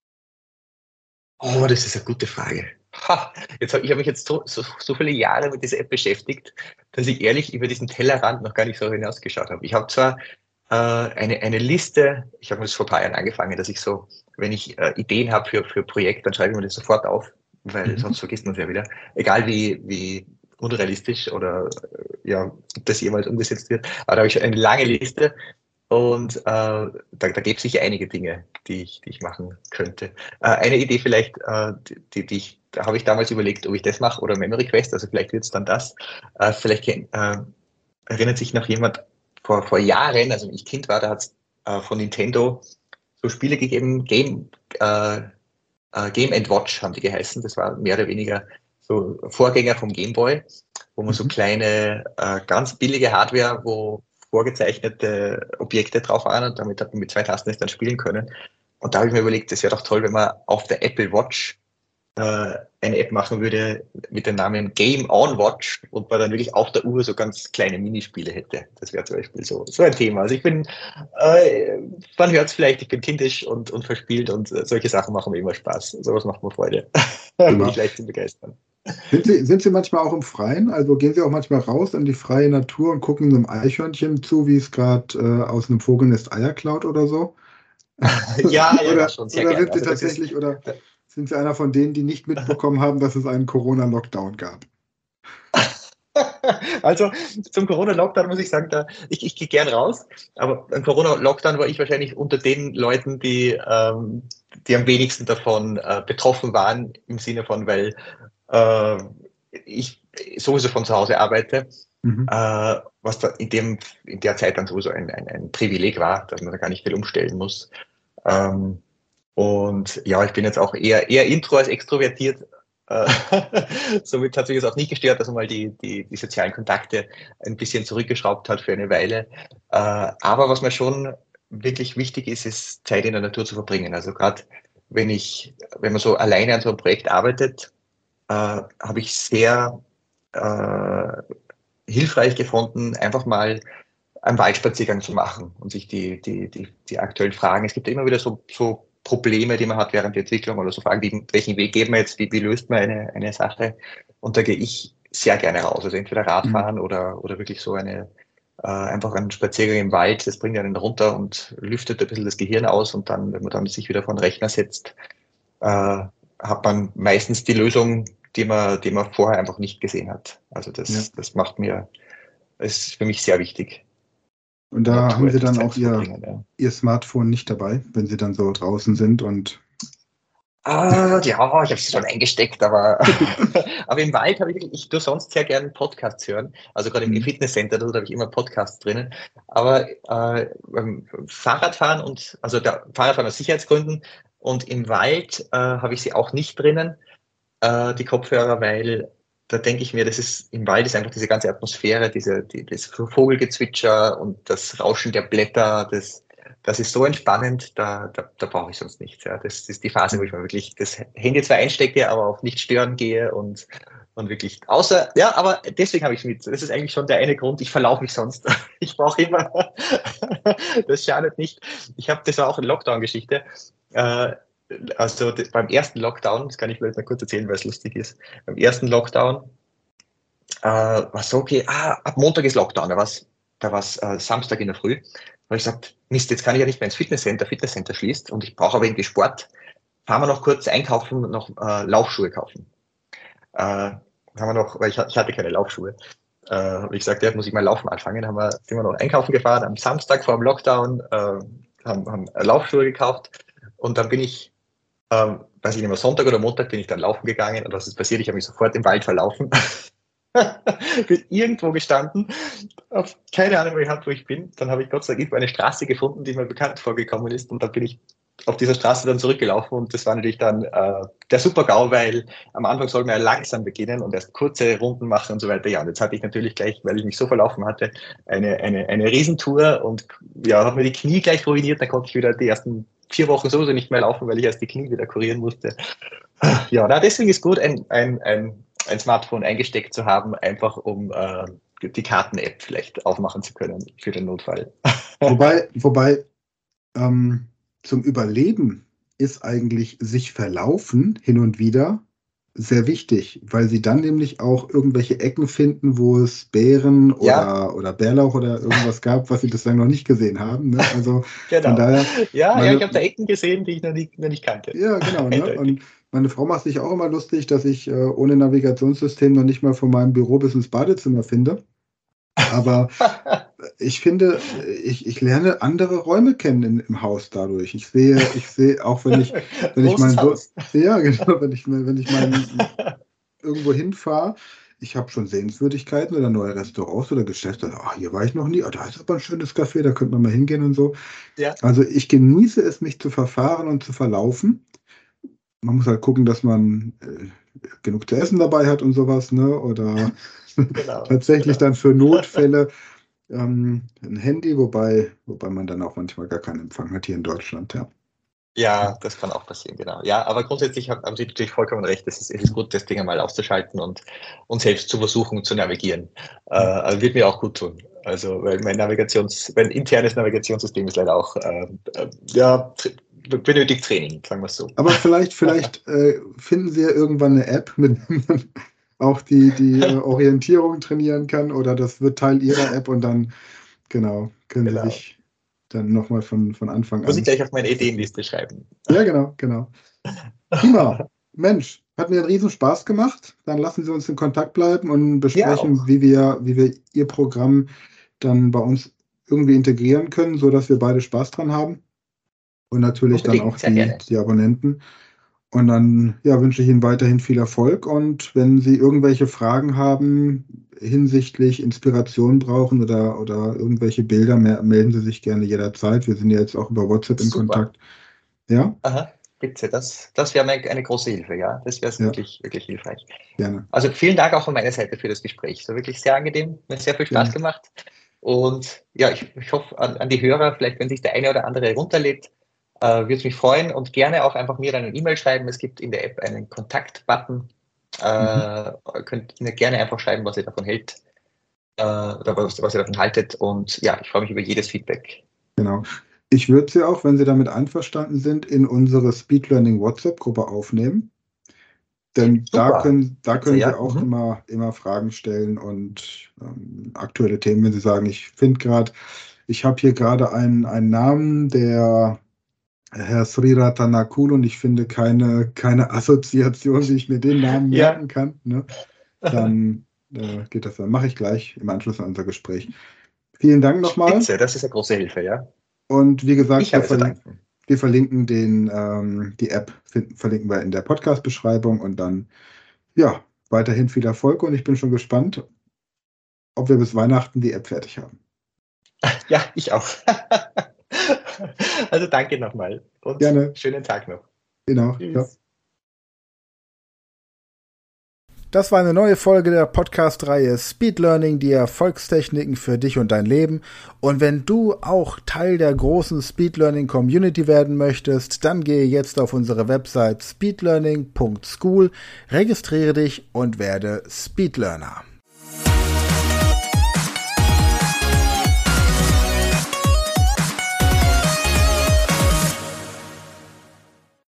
Speaker 2: Oh, das ist eine gute Frage. Ich habe mich jetzt so viele Jahre mit dieser App beschäftigt, dass ich ehrlich über diesen Tellerrand noch gar nicht so hinausgeschaut habe. Ich habe zwar eine Liste, ich habe das vor ein paar Jahren angefangen, dass ich so, wenn ich Ideen habe für Projekte, dann schreibe ich mir das sofort auf, weil
Speaker 1: Mhm.
Speaker 2: sonst vergisst man es ja wieder. Egal wie unrealistisch oder ja, ob das jemals umgesetzt wird. Aber da habe ich schon eine lange Liste, und da gäbe es sicher einige Dinge, die ich machen könnte. Eine Idee vielleicht, da habe ich damals überlegt, ob ich das mache oder Memory Quest, also vielleicht wird es dann das. Vielleicht erinnert sich noch jemand vor Jahren, also wenn ich Kind war, da hat es von Nintendo so Spiele gegeben, Game and Watch haben die geheißen. Das war mehr oder weniger so Vorgänger vom Game Boy, wo man so
Speaker 1: Mhm.
Speaker 2: kleine, ganz billige Hardware, wo vorgezeichnete Objekte drauf waren, und damit hat man mit 2 Tasten es dann spielen können. Und da habe ich mir überlegt, das wäre doch toll, wenn man auf der Apple Watch eine App machen würde mit dem Namen Game on Watch, und man dann wirklich auf der Uhr so ganz kleine Minispiele hätte. Das wäre zum Beispiel so ein Thema. Also äh, man hört es vielleicht, ich bin kindisch und verspielt, und solche Sachen machen mir immer Spaß. Sowas macht mir Freude. Bin
Speaker 1: Prima.
Speaker 2: ich leicht zu begeistern.
Speaker 1: Sind Sie manchmal auch im Freien? Also gehen Sie auch manchmal raus in die freie Natur und gucken einem Eichhörnchen zu, wie es gerade aus einem Vogelnest Eier klaut oder so?
Speaker 2: Ja,
Speaker 1: Oder,
Speaker 2: schon sehr
Speaker 1: oder
Speaker 2: gerne.
Speaker 1: sind Sie
Speaker 2: Also das ist,
Speaker 1: tatsächlich, oder sind Sie einer von denen, die nicht mitbekommen haben, dass es einen Corona-Lockdown gab?
Speaker 2: also zum Corona-Lockdown muss ich sagen, ich gehe gern raus, aber beim Corona-Lockdown war ich wahrscheinlich unter den Leuten, die am wenigsten davon betroffen waren, im Sinne von, weil äh, ich sowieso von zu Hause arbeite,
Speaker 1: Mhm.
Speaker 2: was da in der Zeit dann sowieso ein Privileg war, dass man da gar nicht viel umstellen muss. Ähm, und ja, ich bin jetzt auch eher intro als extrovertiert. Äh, Somit hat sich es auch nicht gestört, dass man mal die sozialen Kontakte ein bisschen zurückgeschraubt hat für eine Weile. Aber was mir schon wirklich wichtig ist, ist Zeit in der Natur zu verbringen. Also gerade wenn man so alleine an so einem Projekt arbeitet, habe ich sehr äh, hilfreich gefunden, einfach mal einen Waldspaziergang zu machen und sich die aktuellen Fragen. Es gibt ja immer wieder so Probleme, die man hat während der Entwicklung, oder so Fragen, welchen Weg geht man jetzt, wie löst man eine Sache? Und da gehe ich sehr gerne raus. Also entweder
Speaker 1: Mhm.
Speaker 2: Radfahren oder wirklich einfach einen Spaziergang im Wald, das bringt einen runter und lüftet ein bisschen das Gehirn aus, und dann, wenn man dann sich wieder vor den Rechner setzt, hat man meistens die Lösung, die man vorher einfach nicht gesehen hat. Also
Speaker 1: Ja.
Speaker 2: ist für mich sehr wichtig,
Speaker 1: Und
Speaker 2: in der
Speaker 1: da haben
Speaker 2: Natur
Speaker 1: Sie
Speaker 2: etwas
Speaker 1: dann
Speaker 2: Zeit
Speaker 1: auch
Speaker 2: zu verbringen. Ja.
Speaker 1: Ihr Smartphone nicht dabei, wenn Sie dann so draußen sind und
Speaker 2: Ja, ich habe es schon eingesteckt, aber, aber im Wald ich tue sonst sehr gerne Podcasts hören. Also gerade im
Speaker 1: Mhm.
Speaker 2: Fitnesscenter, da habe ich immer Podcasts drinnen. Aber beim Fahrradfahren der Fahrradfahren aus Sicherheitsgründen, und im Wald habe ich sie auch nicht drinnen, die Kopfhörer, weil da denke ich mir, im Wald ist einfach diese ganze Atmosphäre, das Vogelgezwitscher und das Rauschen der Blätter, das ist so entspannend, da brauche ich sonst nichts. Ja. Das ist die Phase, wo ich
Speaker 1: Mhm.
Speaker 2: mal wirklich das Handy zwar einstecke, aber auf nicht stören gehe, und wirklich, ja, aber deswegen habe ich es mit. Das ist eigentlich schon der eine Grund, ich verlaufe mich sonst. Ich brauche immer, das schadet nicht. Das war auch eine Lockdown-Geschichte. Äh, also beim ersten Lockdown, das kann ich vielleicht mal kurz erzählen, weil es lustig ist. Beim ersten Lockdown war so, okay, ab Montag ist Lockdown, da war's Samstag in der Früh. Da habe ich gesagt, Mist, jetzt kann ich ja nicht mehr ins Fitnesscenter schließt, und ich brauche aber irgendwie Sport. Fahren wir noch kurz einkaufen und noch Laufschuhe kaufen. Haben wir noch, weil ich hatte keine Laufschuhe. Habe ich gesagt, ja, muss ich mal laufen anfangen. Sind wir noch einkaufen gefahren am Samstag vor dem Lockdown. haben Laufschuhe gekauft und dann bin ich, weiß ich nicht mehr, Sonntag oder Montag bin ich dann laufen gegangen und was ist passiert? Ich habe mich sofort im Wald verlaufen. Bin irgendwo gestanden, keine Ahnung, wo ich bin. Dann habe ich Gott sei Dank eine Straße gefunden, die mir bekannt vorgekommen ist und dann bin ich auf dieser Straße dann zurückgelaufen und das war natürlich dann der Super-GAU, weil am Anfang soll man ja langsam beginnen und erst kurze Runden machen und so weiter. Ja, und jetzt hatte ich natürlich gleich, weil ich mich so verlaufen hatte, eine Riesentour und ja, habe mir die Knie gleich ruiniert. Dann konnte ich wieder die ersten 4 Wochen sowieso nicht mehr laufen, weil ich erst die Knie wieder kurieren musste. Ja, deswegen ist gut, ein Smartphone eingesteckt zu haben, einfach um die Karten-App vielleicht aufmachen zu können für den Notfall.
Speaker 1: Wobei zum Überleben ist eigentlich sich verlaufen hin und wieder sehr wichtig, weil sie dann nämlich auch irgendwelche Ecken finden, wo es Beeren oder Bärlauch oder irgendwas gab, was sie bislang noch nicht gesehen haben. Ne? Also
Speaker 2: genau.
Speaker 1: Von daher,
Speaker 2: ich habe da Ecken gesehen, die ich noch nicht kannte.
Speaker 1: Ja, genau. Ne? Und meine Frau macht sich auch immer lustig, dass ich ohne Navigationssystem noch nicht mal von meinem Büro bis ins Badezimmer finde. Aber ich finde, ich lerne andere Räume kennen im Haus dadurch. Ich sehe auch wenn ich mal irgendwo hinfahre, ich habe schon Sehenswürdigkeiten oder neue Restaurants oder Geschäfte. Hier war ich noch nie. Da ist aber ein schönes Café, da könnte man mal hingehen und so.
Speaker 2: Ja.
Speaker 1: Also ich genieße es, mich zu verfahren und zu verlaufen. Man muss halt gucken, dass man genug zu essen dabei hat und sowas, ne? Oder tatsächlich dann für Notfälle ein Handy, wobei man dann auch manchmal gar keinen Empfang hat hier in Deutschland, ja.
Speaker 2: Ja, das kann auch passieren, genau. Ja, aber grundsätzlich haben Sie natürlich vollkommen recht. Es ist gut, das Ding einmal auszuschalten und selbst zu versuchen zu navigieren. Wird mir auch gut tun. Also, weil mein internes Navigationssystem ist leider auch, benötigt Training, sagen wir es so.
Speaker 1: Aber vielleicht finden Sie ja irgendwann eine App, mit der man auch die Orientierung trainieren kann oder das wird Teil Ihrer App und dann, können Sie sich dann nochmal von Anfang an.
Speaker 2: Muss ich gleich auf meine Ideenliste schreiben.
Speaker 1: Ja, genau. Prima. Mensch, hat mir einen riesen Spaß gemacht. Dann lassen Sie uns in Kontakt bleiben und besprechen, wie wir Ihr Programm dann bei uns irgendwie integrieren können, sodass wir beide Spaß dran haben. Und natürlich dann auch die Abonnenten. Und dann wünsche ich Ihnen weiterhin viel Erfolg. Und wenn Sie irgendwelche Fragen haben, hinsichtlich Inspiration brauchen oder irgendwelche Bilder, melden Sie sich gerne jederzeit. Wir sind ja jetzt auch über WhatsApp in Kontakt. Ja?
Speaker 2: Aha, bitte. Das wäre mir eine große Hilfe, ja. Das wäre wirklich, wirklich hilfreich.
Speaker 1: Gerne.
Speaker 2: Also vielen Dank auch von meiner Seite für das Gespräch. So wirklich sehr angenehm, mir sehr viel Spaß gemacht. Und ja, ich hoffe an die Hörer, vielleicht wenn sich der eine oder andere runterlädt, würde es mich freuen und gerne auch einfach mir dann eine E-Mail schreiben. Es gibt in der App einen Kontakt-Button. Könnt ihr gerne einfach schreiben, was ihr davon hält oder was ihr davon haltet. Und ja, ich freue mich über jedes Feedback.
Speaker 1: Genau. Ich würde Sie auch, wenn Sie damit einverstanden sind, in unsere Speed Learning WhatsApp-Gruppe aufnehmen. Denn da können Sie auch immer Fragen stellen und aktuelle Themen, wenn Sie sagen, ich habe hier gerade einen Namen, der Herr Sri Ratanakul und ich finde keine Assoziation, wie ich mir den Namen merken kann, ne? Dann geht das dann. Mache ich gleich im Anschluss an unser Gespräch. Vielen Dank nochmal.
Speaker 2: Spitze, das ist eine große Hilfe, ja.
Speaker 1: Und wie gesagt, wir verlinken die App verlinken wir in der Podcast-Beschreibung und dann weiterhin viel Erfolg und ich bin schon gespannt, ob wir bis Weihnachten die App fertig haben.
Speaker 2: Ja, ich auch. Also danke nochmal und
Speaker 1: gerne.
Speaker 2: Schönen Tag noch.
Speaker 1: Genau. Ja.
Speaker 3: Das war eine neue Folge der Podcast-Reihe Speed Learning, die Erfolgstechniken für dich und dein Leben. Und wenn du auch Teil der großen Speed Learning Community werden möchtest, dann gehe jetzt auf unsere Website speedlearning.school, registriere dich und werde Speed Learner.